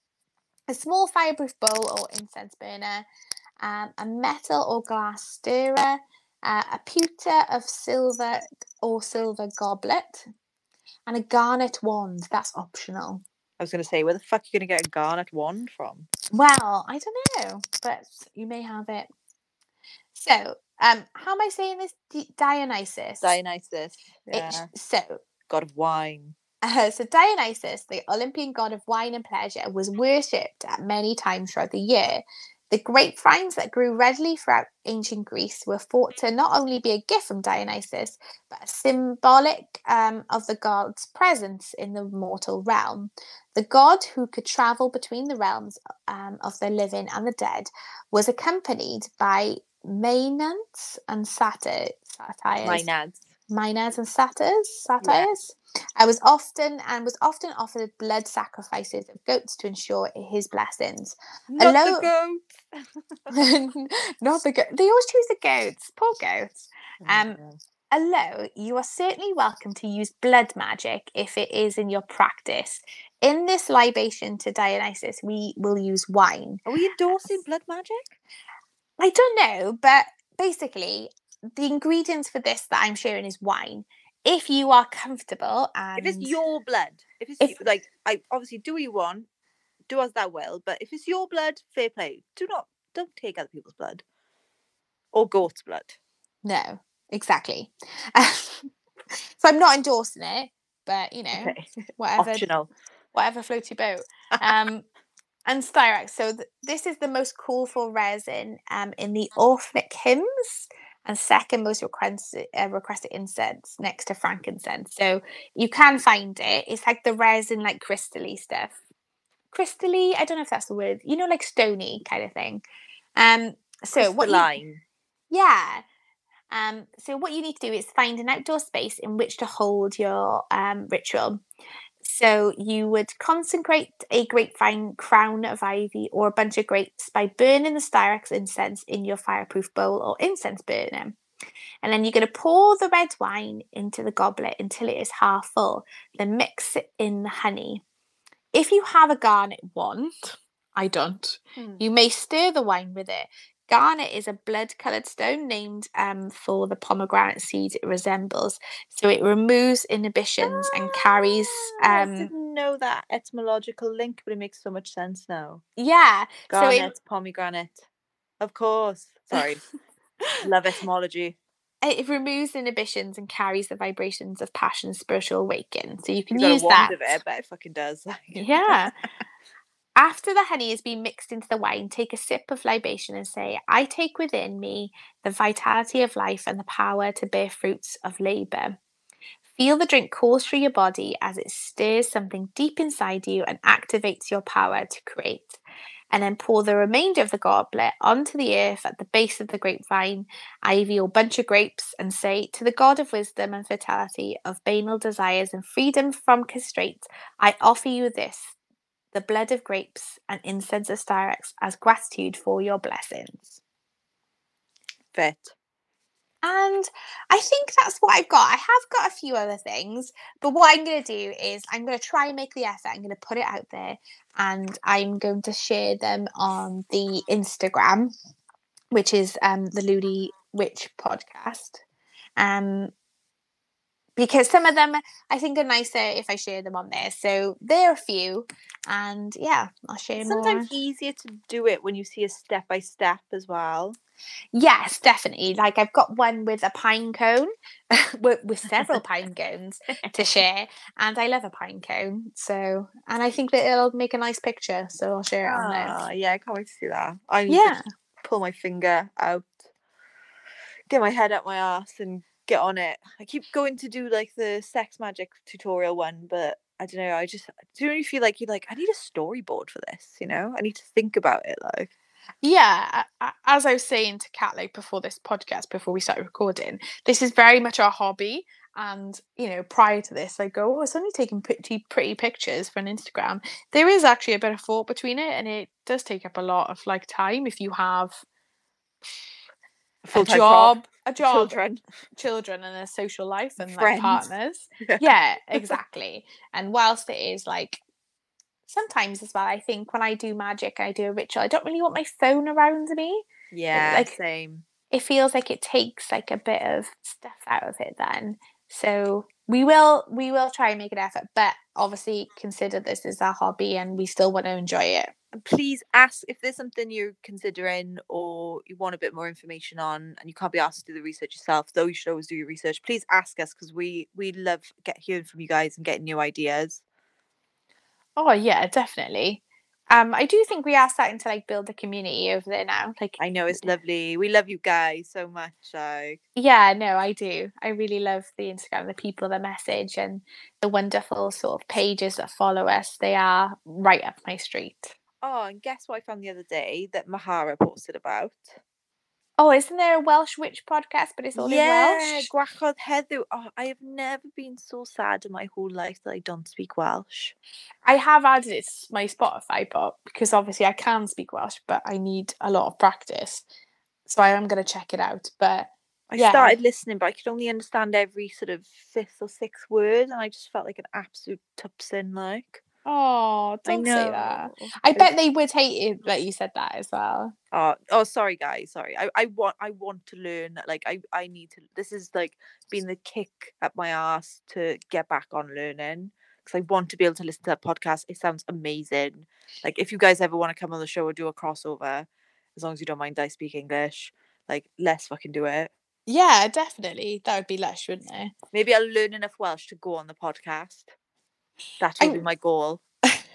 [SPEAKER 3] a small fireproof bowl or incense burner, um, a metal or glass stirrer, uh, a pewter of silver or silver goblet, and a garnet wand. That's optional.
[SPEAKER 1] I was going to say, where the fuck are you going to get a garnet wand from?
[SPEAKER 3] Well, I don't know, but you may have it. So, um, how am I saying this? D- Dionysus.
[SPEAKER 1] Dionysus. Yeah.
[SPEAKER 3] It, so,
[SPEAKER 1] God of wine.
[SPEAKER 3] Uh, so Dionysus, the Olympian god of wine and pleasure, was worshipped at many times throughout the year. The grapevines that grew readily throughout ancient Greece were thought to not only be a gift from Dionysus, but a symbolic um, of the god's presence in the mortal realm. The god, who could travel between the realms um, of the living and the dead, was accompanied by Maenads and satyrs.
[SPEAKER 1] Maenads.
[SPEAKER 3] Maenads and satyrs. Satyrs. Yeah. I was often and was often offered blood sacrifices of goats to ensure his blessings.
[SPEAKER 1] Not
[SPEAKER 3] Alone...
[SPEAKER 1] the goats.
[SPEAKER 3] Not the goats. They always choose the goats. Poor goats. Um, oh, although you are certainly welcome to use blood magic if it is in your practice. In this libation to Dionysus, we will use wine.
[SPEAKER 1] Are we endorsing blood magic?
[SPEAKER 3] I don't know, but basically, the ingredients for this that I'm sharing is wine. If you are comfortable and
[SPEAKER 1] if it's your blood, if it's if, like I obviously do what you want, do as thou will, but if it's your blood, fair play. Do not don't take other people's blood or goat's blood.
[SPEAKER 3] No, exactly. So I'm not endorsing it, but you know,
[SPEAKER 1] okay.
[SPEAKER 3] whatever
[SPEAKER 1] Optional.
[SPEAKER 3] Whatever floats your boat. Um And Styrax. So th- this is the most colourful resin um, in the Orphic hymns, and second most requested, uh, requested incense next to frankincense. So you can find it. It's like the resin, like crystally stuff. Crystally, I don't know if that's the word. You know, like stony kind of thing. Um. So what you?
[SPEAKER 1] Crystalline.
[SPEAKER 3] Yeah. Um. So what you need to do is find an outdoor space in which to hold your um ritual. So you would consecrate a grapevine crown of ivy or a bunch of grapes by burning the Styrax incense in your fireproof bowl or incense burner. And then you're going to pour the red wine into the goblet until it is half full. Then mix it in the honey. If you have a garnet wand, I don't,
[SPEAKER 1] Hmm.
[SPEAKER 3] you may stir the wine with it. Garnet is a blood-coloured stone named um, for the pomegranate seed it resembles. So it removes inhibitions and carries...
[SPEAKER 1] Ah, I
[SPEAKER 3] Um,
[SPEAKER 1] didn't know that etymological link, but it makes so much sense now.
[SPEAKER 3] yeah. So it,
[SPEAKER 1] Garnet, pomegranate. Of course. Sorry. Love etymology.
[SPEAKER 3] it removes inhibitions and carries the vibrations of passion, spiritual awakening. So you can
[SPEAKER 1] You got a
[SPEAKER 3] use
[SPEAKER 1] wand
[SPEAKER 3] that.
[SPEAKER 1] of it, I bet it fucking does.
[SPEAKER 3] Yeah. After the honey has been mixed into the wine, take a sip of libation and say, I take within me the vitality of life and the power to bear fruits of labour. Feel the drink course through your body as it stirs something deep inside you and activates your power to create. And then pour the remainder of the goblet onto the earth at the base of the grapevine, ivy, or bunch of grapes, and say, to the God of wisdom and fertility, of banal desires and freedom from constraint, I offer you this, the blood of grapes and incense of Styrax, as gratitude for your blessings.
[SPEAKER 1] Fit.
[SPEAKER 3] And I think that's what I've got. I have got a few other things, but what I'm going to do is I'm going to try and make the effort. I'm going to put it out there, and I'm going to share them on the Instagram, which is um, the Looney Witch podcast. Um, because some of them I think are nicer if I share them on there. So there are a few, and yeah, I'll share
[SPEAKER 1] It's
[SPEAKER 3] more.
[SPEAKER 1] sometimes easier to do it when you see a step by step as well.
[SPEAKER 3] Yes, definitely. Like I've got one with a pine cone, with, with several pine cones to share, and I love a pine cone. So, and I think that it'll make a nice picture. So I'll share it on there.
[SPEAKER 1] Ah, yeah, I can't wait to see that. I need
[SPEAKER 3] Yeah.
[SPEAKER 1] to pull my finger out, get my head up my ass, and get on it. I keep going to do like the sex magic tutorial one, but I don't know. I just do you feel like you're like I need a storyboard for this. You know, I need to think about it. Like,
[SPEAKER 3] Yeah, a- a- as I was saying to Kat, like before this podcast, before we started recording, this is very much our hobby. And you know, prior to this, I go, oh, it's only taking pretty pretty pictures for an Instagram. There is actually a bit of thought between it, and it does take up a lot of like time if you have
[SPEAKER 1] a
[SPEAKER 3] a
[SPEAKER 1] full-time
[SPEAKER 3] job,
[SPEAKER 1] job,
[SPEAKER 3] a job,
[SPEAKER 1] children.
[SPEAKER 3] children, and a social life and like
[SPEAKER 1] Friends.
[SPEAKER 3] partners.
[SPEAKER 1] Yeah.
[SPEAKER 3] Yeah, exactly. And whilst it is like sometimes as well, I think when I do magic, I do a ritual, I don't really want my phone around me.
[SPEAKER 1] Yeah,
[SPEAKER 3] like
[SPEAKER 1] same.
[SPEAKER 3] it feels like it takes like a bit of stuff out of it then. So we will we will try and make an effort, but obviously consider this as our hobby and we still want to enjoy it.
[SPEAKER 1] And please ask if there's something you're considering or you want a bit more information on and you can't be asked to do the research yourself, though you should always do your research. Please ask us because we we love get hearing from you guys and getting new ideas.
[SPEAKER 3] Oh yeah, definitely. Um, I do think we are starting to like build a community over there now. Like
[SPEAKER 1] I know it's lovely. We love you guys so much. Like,
[SPEAKER 3] yeah, no, I do. I really love the Instagram, the people that message, and the wonderful sort of pages that follow us. They are right up my street.
[SPEAKER 1] oh, and guess what I found the other day that Mahara posted about?
[SPEAKER 3] Oh, isn't there a Welsh witch podcast, but it's all
[SPEAKER 1] Yeah,
[SPEAKER 3] in Welsh?
[SPEAKER 1] Gwachod Heddiw. Oh, I have never been so sad in my whole life that I don't speak Welsh.
[SPEAKER 3] I have added it to my Spotify, but because obviously I can speak Welsh, but I need a lot of practice. So I am going to check it out. But
[SPEAKER 1] I
[SPEAKER 3] yeah.
[SPEAKER 1] started listening, but I could only understand every sort of fifth or sixth word, and I just felt like an absolute tupsin. Like,
[SPEAKER 3] Oh,
[SPEAKER 1] I
[SPEAKER 3] don't say that.
[SPEAKER 1] know.
[SPEAKER 3] I
[SPEAKER 1] It
[SPEAKER 3] bet
[SPEAKER 1] was-
[SPEAKER 3] they would hate it that you said that as well.
[SPEAKER 1] Oh, oh, sorry, guys. Sorry. I, I want, I want to learn. Like, I, I need to. This is like being the kick up my ass to get back on learning because I want to be able to listen to that podcast. It sounds amazing. Like, if you guys ever want to come on the show or do a crossover, as long as you don't mind I speak English, like, let's fucking do it.
[SPEAKER 3] Yeah, definitely. That would be lush, wouldn't it?
[SPEAKER 1] Maybe I'll learn enough Welsh to go on the podcast. That will be
[SPEAKER 3] I'm-
[SPEAKER 1] my goal.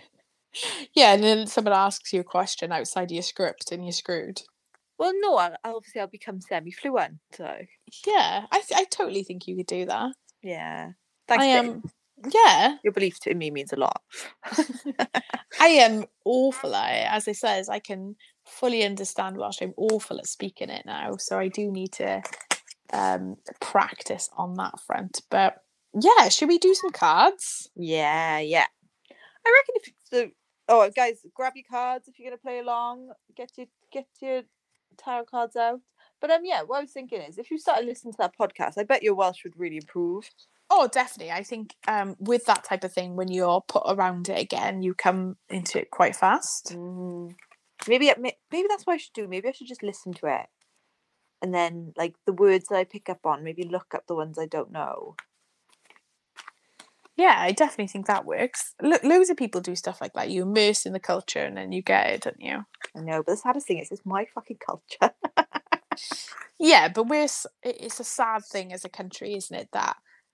[SPEAKER 2] Yeah, and then someone asks you a question outside your script and you're screwed.
[SPEAKER 1] Well, no, I'll, obviously I'll become semi-fluent, so...
[SPEAKER 2] Yeah, I th- I totally think you could do that.
[SPEAKER 1] Yeah. Thanks,
[SPEAKER 2] I
[SPEAKER 1] babe.
[SPEAKER 2] am, yeah,
[SPEAKER 1] Your belief in me means a lot.
[SPEAKER 2] I am awful at it. As I says, I can fully understand Welsh. I'm awful at speaking it now, so I do need to um, practice on that front. But yeah, should we do some cards?
[SPEAKER 1] Yeah, yeah. I reckon if the oh guys, grab your cards if you're gonna play along. Get your get your tarot cards out. But um, yeah, what I was thinking is if you started listening to that podcast, I bet your Welsh would really improve.
[SPEAKER 2] Oh, definitely. I think um, with that type of thing, when you're put around it again, you come into it quite fast.
[SPEAKER 1] Mm. Maybe maybe that's what I should do. Maybe I should just listen to it, and then like the words that I pick up on, maybe look up the ones I don't know.
[SPEAKER 2] Yeah, I definitely think that works. Lo- loads of people do stuff like that. You immerse in the culture and then you get it, don't you?
[SPEAKER 1] I know, but the saddest thing is, it's my fucking culture.
[SPEAKER 2] Yeah, but we're s- it- it's a sad thing as a country, isn't it? That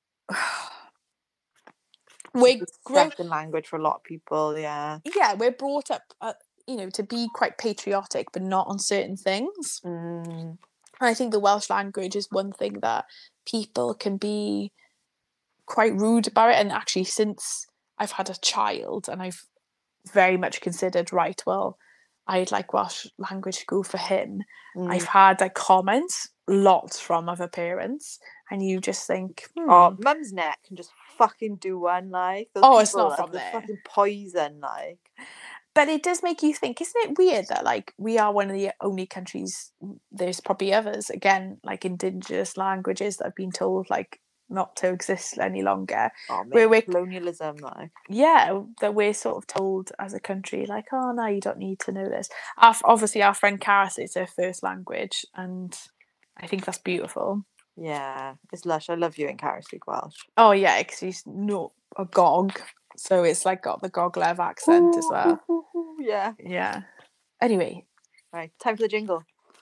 [SPEAKER 2] we're
[SPEAKER 1] It's a
[SPEAKER 2] grown,
[SPEAKER 1] second language for a lot of people. Yeah.
[SPEAKER 2] yeah, we're brought up, uh, you know, to be quite patriotic, but not on certain things.
[SPEAKER 1] Mm.
[SPEAKER 2] And I think the Welsh language is one thing that people can be quite rude about it. And actually, since I've had a child and I've very much considered, right, well, I'd like Welsh language school for him.
[SPEAKER 1] Mm.
[SPEAKER 2] I've had like comments, lots from other parents, and you just think, hmm.
[SPEAKER 1] Oh, mum's neck can just fucking do one, like. Those
[SPEAKER 2] Oh, it's
[SPEAKER 1] people,
[SPEAKER 2] not
[SPEAKER 1] like,
[SPEAKER 2] from
[SPEAKER 1] the
[SPEAKER 2] there.
[SPEAKER 1] fucking poison, like.
[SPEAKER 2] But it does make you think, isn't it weird that like we are one of the only countries, there's probably others, again, like indigenous languages that have been told like not to exist any longer.
[SPEAKER 1] Oh,
[SPEAKER 2] Where
[SPEAKER 1] man,
[SPEAKER 2] we're,
[SPEAKER 1] colonialism, like.
[SPEAKER 2] yeah, that we're sort of told as a country, like, oh no, you don't need to know this. Our, obviously, our friend Caris, it's her first language, and I think that's beautiful.
[SPEAKER 1] Yeah, it's lush. I love you in Caris speak Welsh.
[SPEAKER 2] Oh yeah, because he's not a gog, so it's like got the Goglev accent as well.
[SPEAKER 1] Ooh, ooh, ooh, yeah.
[SPEAKER 2] Yeah. Anyway.
[SPEAKER 1] Right, time for the jingle.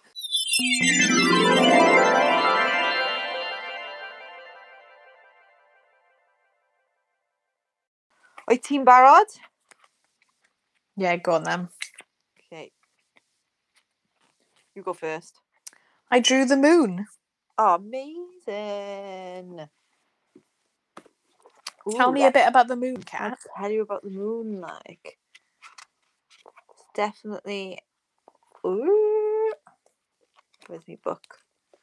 [SPEAKER 1] Oi, team barod?
[SPEAKER 2] Yeah, go on then.
[SPEAKER 1] Okay. You go first.
[SPEAKER 2] I drew the moon.
[SPEAKER 1] Oh, amazing. Ooh,
[SPEAKER 2] Tell me
[SPEAKER 1] that,
[SPEAKER 2] a bit about the moon, Kat.
[SPEAKER 1] I'll tell you about the moon, like. It's definitely... Ooh. Where's my book?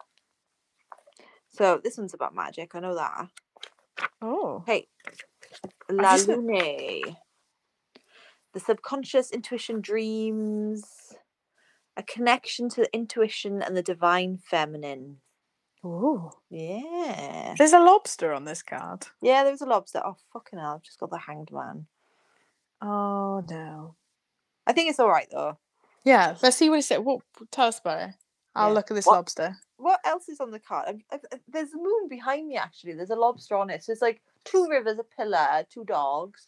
[SPEAKER 1] So, this one's about magic, I know that.
[SPEAKER 2] Oh.
[SPEAKER 1] Hey. La
[SPEAKER 2] just...
[SPEAKER 1] Lune. The subconscious, intuition, dreams. A connection to the intuition and the divine feminine.
[SPEAKER 2] Oh.
[SPEAKER 1] Yeah.
[SPEAKER 2] There's a lobster on this card.
[SPEAKER 1] Yeah, there was a lobster. Oh, fucking hell. I've just got the hanged man.
[SPEAKER 2] Oh, no.
[SPEAKER 1] I think it's all right, though.
[SPEAKER 2] Yeah, let's see what it said. What, tell us about it. I'll
[SPEAKER 1] Yeah.
[SPEAKER 2] look at this
[SPEAKER 1] what,
[SPEAKER 2] lobster.
[SPEAKER 1] What else is on the card? I, I, there's a moon behind me, actually. There's a lobster on it. So it's like two rivers, a pillar, two dogs.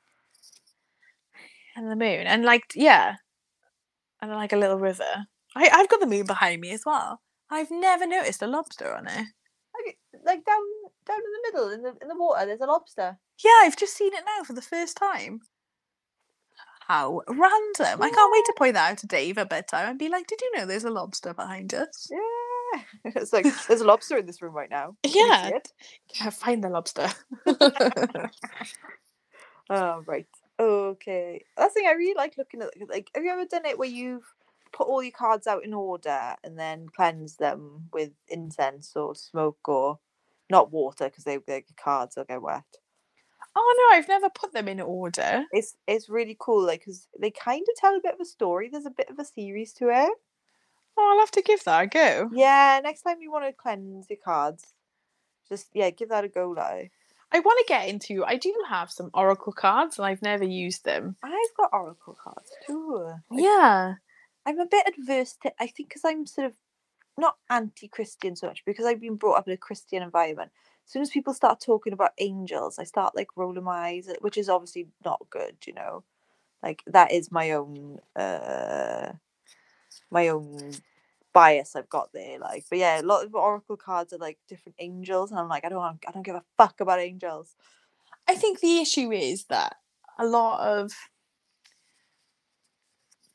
[SPEAKER 2] And the moon. And like, yeah. And like a little river. I, I've got the moon behind me as well. I've never noticed a lobster on it.
[SPEAKER 1] Like, like down down in the middle, in the in the water, there's a lobster.
[SPEAKER 2] Yeah, I've just seen it now for the first time. How random. I can't wait to point that out to Dave at bedtime and be like, did you know there's a lobster behind us?
[SPEAKER 1] Yeah. It's like, there's a lobster in this room right now. Can
[SPEAKER 2] Yeah.
[SPEAKER 1] you see it?
[SPEAKER 2] Yeah, find the lobster.
[SPEAKER 1] Oh, right. Okay. That's the thing, I really like looking at, like, have you ever done it where you've put all your cards out in order and then cleanse them with incense or smoke or not water because they the cards will get wet?
[SPEAKER 2] Oh no, I've never put them in order.
[SPEAKER 1] It's it's really cool, like, because they kind of tell a bit of a story. There's a bit of a series to it.
[SPEAKER 2] Oh, I'll have to give that a go.
[SPEAKER 1] Yeah, next time you want to cleanse your cards, just yeah, give that a go, like.
[SPEAKER 2] I want to get into. I do have some oracle cards, and I've never used them.
[SPEAKER 1] I've got oracle cards too. Like,
[SPEAKER 2] yeah,
[SPEAKER 1] I'm a bit adverse to. I think because I'm sort of not anti-Christian so much because I've been brought up in a Christian environment. As soon as people start talking about angels, I start like rolling my eyes, which is obviously not good, you know. Like that is my own, uh, my own bias I've got there. Like, but yeah, a lot of oracle cards are like different angels, and I'm like, I don't, I don't give a fuck about angels.
[SPEAKER 2] I think the issue is that a lot of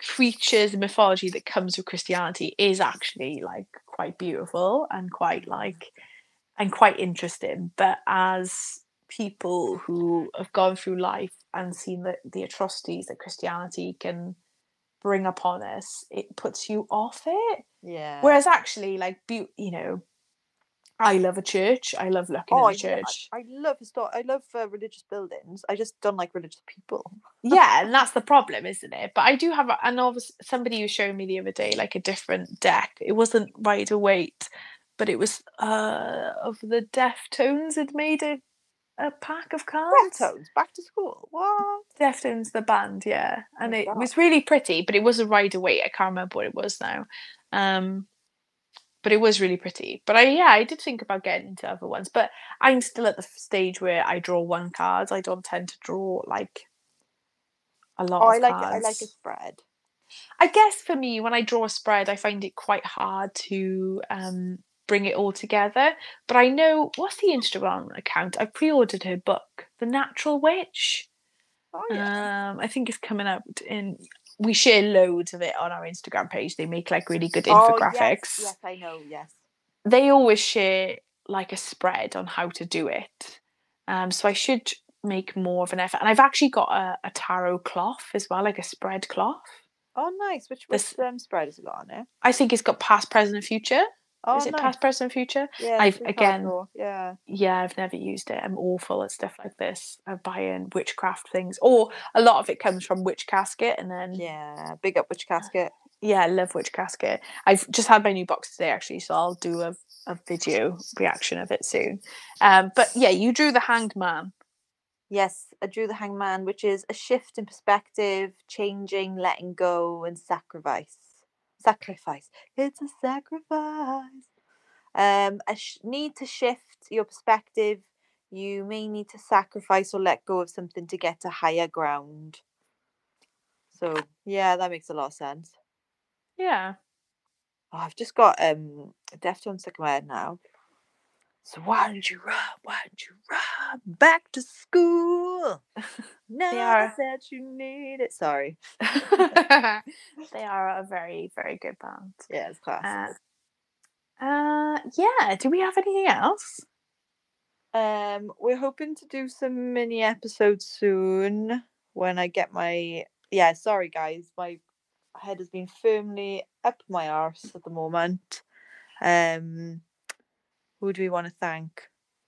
[SPEAKER 3] creatures and mythology that comes with Christianity is actually like quite beautiful and quite like and quite interesting. But as people who have gone through life and seen the, the atrocities that Christianity can bring upon us, it puts you off it.
[SPEAKER 1] Yeah.
[SPEAKER 3] Whereas actually, like, be, you know, I love a church. I love looking
[SPEAKER 1] oh,
[SPEAKER 3] at the
[SPEAKER 1] I,
[SPEAKER 3] church.
[SPEAKER 1] I, I love histor- I love uh, religious buildings. I just don't like religious people.
[SPEAKER 3] Yeah, and that's the problem, isn't it? But I do have, a, and obviously somebody was showing me the other day, like a different deck. It wasn't Rider Waite, but it was uh of the Deftones had made a, a pack of cards.
[SPEAKER 1] Deftones, back to school. What?
[SPEAKER 3] Deftones, the band, yeah, and
[SPEAKER 1] Oh,
[SPEAKER 3] it
[SPEAKER 1] God.
[SPEAKER 3] was really pretty, but it was a Rider Waite. I can't remember what it was now. Um, but it was really pretty. But I, yeah, I did think about getting into other ones, but I'm still at the stage where I draw one card. I don't tend to draw like a lot
[SPEAKER 1] Oh,
[SPEAKER 3] of
[SPEAKER 1] I like
[SPEAKER 3] cards.
[SPEAKER 1] I like a spread.
[SPEAKER 3] I guess for me, when I draw a spread, I find it quite hard to um, bring it all together. But I know, what's the Instagram account? I pre-ordered her book, The Natural Witch.
[SPEAKER 1] Oh yeah.
[SPEAKER 3] Um, I think it's coming out in. We share loads of it on our Instagram page. They make like really good
[SPEAKER 1] Oh
[SPEAKER 3] infographics.
[SPEAKER 1] yes, yes, I know. Yes.
[SPEAKER 3] They always share like a spread on how to do it. Um, so I should make more of an effort. And I've actually got a, a tarot cloth as well, like a spread cloth.
[SPEAKER 1] Oh nice. Which which um, spread has it got on it?
[SPEAKER 3] I think it's got past, present, and future.
[SPEAKER 1] Oh,
[SPEAKER 3] Is it
[SPEAKER 1] nice.
[SPEAKER 3] past, present, and future?
[SPEAKER 1] Yeah.
[SPEAKER 3] I've
[SPEAKER 1] through
[SPEAKER 3] again,
[SPEAKER 1] cardboard, yeah.
[SPEAKER 3] yeah, I've never used it. I'm awful at stuff like this. I'm buying witchcraft things, or a lot of it comes from Witch Casket, and then
[SPEAKER 1] Yeah, big up Witch Casket.
[SPEAKER 3] yeah, I love Witch Casket. I've just had my new box today actually, so I'll do a, a video reaction of it soon. Um, but yeah, you drew the Hanged Man.
[SPEAKER 1] Yes, I drew the Hangman, which is a shift in perspective, changing, letting go, and sacrifice. Sacrifice. It's a sacrifice. Um, a sh- need to shift your perspective. You may need to sacrifice or let go of something to get to higher ground. So yeah, that makes a lot of sense.
[SPEAKER 3] Yeah.
[SPEAKER 1] Oh, I've just got um Deftones stuck in my head now. So why don't you run? Why don't you run back to school? Now
[SPEAKER 3] are-
[SPEAKER 1] that you need it. Sorry.
[SPEAKER 3] They are a very, very good band.
[SPEAKER 1] Yeah, it's class.
[SPEAKER 3] Uh, uh, yeah. Do we have anything else?
[SPEAKER 1] Um, we're hoping to do some mini episodes soon when I get my. Yeah, sorry guys, my head has been firmly up my arse at the moment. Um, who do we want to thank?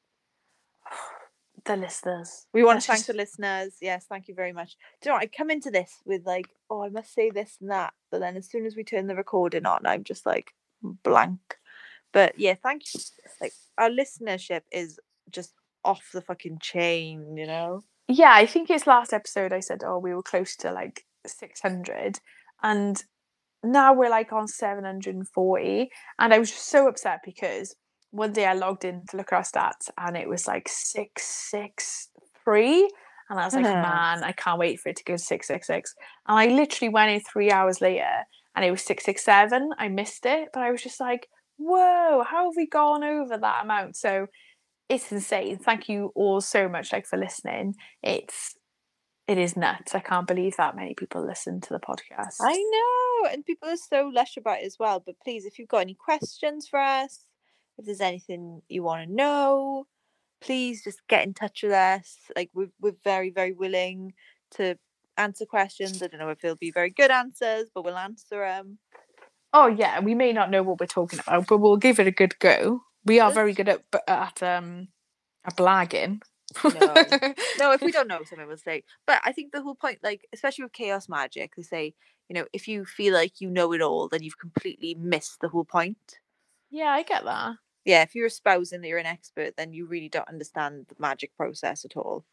[SPEAKER 3] The listeners.
[SPEAKER 1] We want
[SPEAKER 3] Let's
[SPEAKER 1] to thank
[SPEAKER 3] just-
[SPEAKER 1] the listeners. Yes, thank you very much. Do you know what? I come into this with like, oh, I must say this and that, but then as soon as we turn the recording on, I'm just like blank. But yeah, thank you. Like our listenership is just off the fucking chain, you know.
[SPEAKER 3] Yeah, I think it's last episode I said, oh, we were close to like six hundred, and now we're like on seven hundred forty, and I was just so upset because one day I logged in to look at our stats and it was like six six three, and I was like, man, I can't wait for it to go to six six six, and I literally went in three hours later and it was six six seven. I missed it, but I was just like, whoa, how have we gone over that amount? So it's insane. Thank you all so much, like, for listening. It's it is nuts. I can't believe that many people listen to the podcast.
[SPEAKER 1] I know, and people are so lush about it as well. But please, if you've got any questions for us, if there's anything you want to know, please just get in touch with us. Like we're we're very very willing to answer questions. I don't know if they'll be very good answers, but we'll answer them.
[SPEAKER 3] Oh yeah, we may not know what we're talking about, but we'll give it a good go. We are very good at at um at blagging.
[SPEAKER 1] No, no. If we don't know something, we'll say. But I think the whole point, like especially with chaos magic, they say, you know, if you feel like you know it all, then you've completely missed the whole point.
[SPEAKER 3] Yeah, I get that.
[SPEAKER 1] Yeah, if you're espousing that you're an expert, then you really don't understand the magic process at all.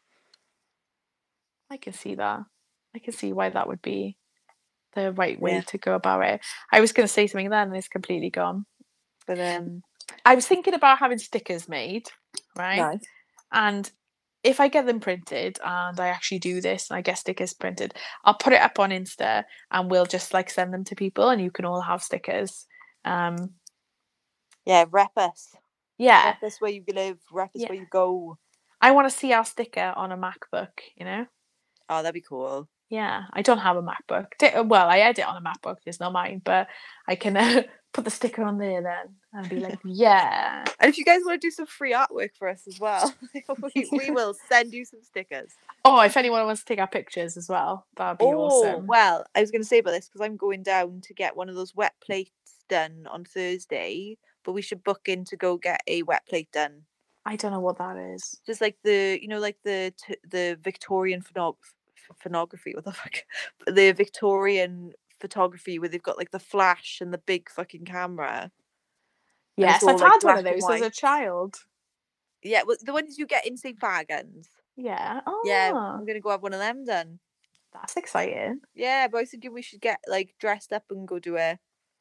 [SPEAKER 3] I can see that. I can see why that would be the right way
[SPEAKER 1] Yeah.
[SPEAKER 3] to go about it. I was going to say something then and it's completely gone.
[SPEAKER 1] But um,
[SPEAKER 3] I was thinking about having stickers made, right?
[SPEAKER 1] nice.
[SPEAKER 3] And if I get them printed and I actually do this and I get stickers printed, I'll put it up on Insta and we'll just like send them to people and you can all have stickers. Um,
[SPEAKER 1] Yeah, rep us.
[SPEAKER 3] yeah.
[SPEAKER 1] Rep us where you live. Rep us
[SPEAKER 3] Yeah.
[SPEAKER 1] where you go.
[SPEAKER 3] I want to see our sticker on a MacBook, you know?
[SPEAKER 1] Oh, that'd be cool.
[SPEAKER 3] Yeah, I don't have a MacBook. Di- Well, I edit on a MacBook. It's not mine, but I can uh, put the sticker on there then and be like, yeah.
[SPEAKER 1] And if you guys want to do some free artwork for us as well, we, we will send you some stickers.
[SPEAKER 3] Oh, if anyone wants to take our pictures as well, that'd be
[SPEAKER 1] Oh,
[SPEAKER 3] awesome.
[SPEAKER 1] well, I was going to say about this because I'm going down to get one of those wet plates done on Thursday, but we should book in to go get a wet plate done.
[SPEAKER 3] I don't know what that is.
[SPEAKER 1] Just like the, you know, like the t- the Victorian phonog- photography, what the fuck? The Victorian photography where they've got like the flash and the big fucking camera. And
[SPEAKER 3] Yes,
[SPEAKER 1] it's all,
[SPEAKER 3] I've
[SPEAKER 1] like,
[SPEAKER 3] had one of
[SPEAKER 1] black and
[SPEAKER 3] those as a
[SPEAKER 1] white.
[SPEAKER 3] child.
[SPEAKER 1] Yeah, well, the ones you get in Saint Fagans.
[SPEAKER 3] Yeah. Oh,
[SPEAKER 1] Yeah, I'm gonna go have one of them done.
[SPEAKER 3] that's exciting.
[SPEAKER 1] Yeah, but I was thinking we should get like dressed up and go do it.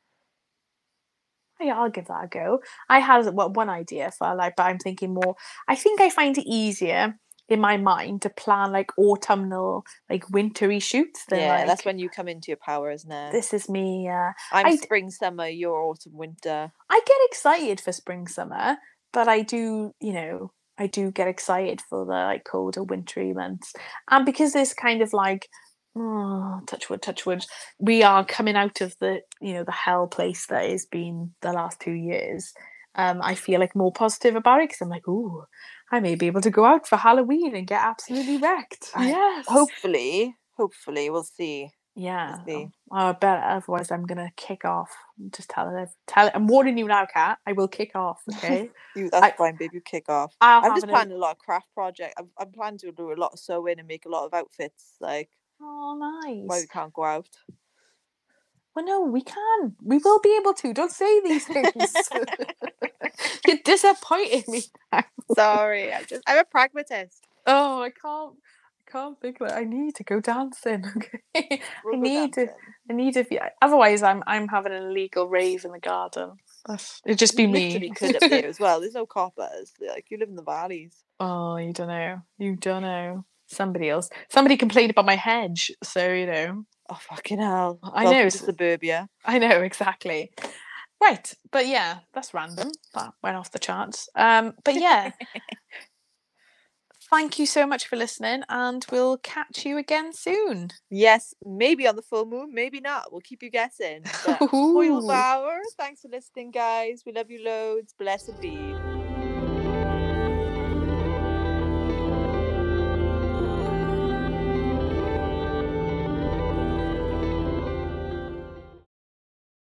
[SPEAKER 3] Yeah, I'll give that a go. I had well, one idea for like, but I'm thinking more. I think I find it easier in my mind to plan like autumnal, like wintry shoots. Than,
[SPEAKER 1] Yeah,
[SPEAKER 3] like,
[SPEAKER 1] that's when you come into your power, isn't it?
[SPEAKER 3] this is me. Uh,
[SPEAKER 1] I'm
[SPEAKER 3] I-
[SPEAKER 1] spring, summer, you're autumn, winter.
[SPEAKER 3] I get excited for spring, summer, but I do, you know, I do get excited for the like colder, wintry months, and because there's kind of like. Oh, touch wood, touch wood. We are coming out of the, you know, the hell place that has been the last two years. Um, I feel like more positive about it because I'm like, ooh, I may be able to go out for Halloween and get absolutely wrecked.
[SPEAKER 1] I-
[SPEAKER 3] Yes.
[SPEAKER 1] Hopefully, hopefully, we'll see.
[SPEAKER 3] Yeah.
[SPEAKER 1] We'll see.
[SPEAKER 3] Oh, I bet. Otherwise, I'm gonna kick off. Just tell it. Tell it. I'm warning you now, Kat. I will kick off. Okay.
[SPEAKER 1] You, that's
[SPEAKER 3] I-
[SPEAKER 1] fine, babe. You kick off.
[SPEAKER 3] I'll
[SPEAKER 1] I'm just
[SPEAKER 3] have an-
[SPEAKER 1] planning a lot of craft project. I'm, I'm planning to do a lot of sewing and make a lot of outfits. Like,
[SPEAKER 3] Oh,
[SPEAKER 1] why
[SPEAKER 3] nice.
[SPEAKER 1] we can't go out.
[SPEAKER 3] Well, no, we can. We will be able to. Don't say these things. You're disappointing me. now.
[SPEAKER 1] Sorry, I just I'm a pragmatist.
[SPEAKER 3] Oh, I can't. I can't think that I need to go dancing. Okay.
[SPEAKER 1] We'll
[SPEAKER 3] I
[SPEAKER 1] go
[SPEAKER 3] need to.
[SPEAKER 1] dancing.
[SPEAKER 3] I need to. Be, otherwise, I'm. I'm having an illegal rave in the garden. That's, it'd just be
[SPEAKER 1] You
[SPEAKER 3] me.
[SPEAKER 1] literally could up there as well. There's no coppers. Like, you live in the valleys.
[SPEAKER 3] Oh, you don't know. You don't know. Somebody else. Somebody complained about my hedge, so you know.
[SPEAKER 1] Oh, fucking hell.
[SPEAKER 3] I
[SPEAKER 1] Welcome
[SPEAKER 3] know.
[SPEAKER 1] to
[SPEAKER 3] it's-
[SPEAKER 1] suburbia.
[SPEAKER 3] I know exactly. Right, but yeah, that's random. That went off the charts. Um, but yeah. Thank you so much for listening, and we'll catch you again soon.
[SPEAKER 1] Yes, maybe on the full moon, maybe not. We'll keep you guessing. But
[SPEAKER 3] Ooh.
[SPEAKER 1] Hwyl fawr. Thanks for listening, guys. We love you loads. Blessed be.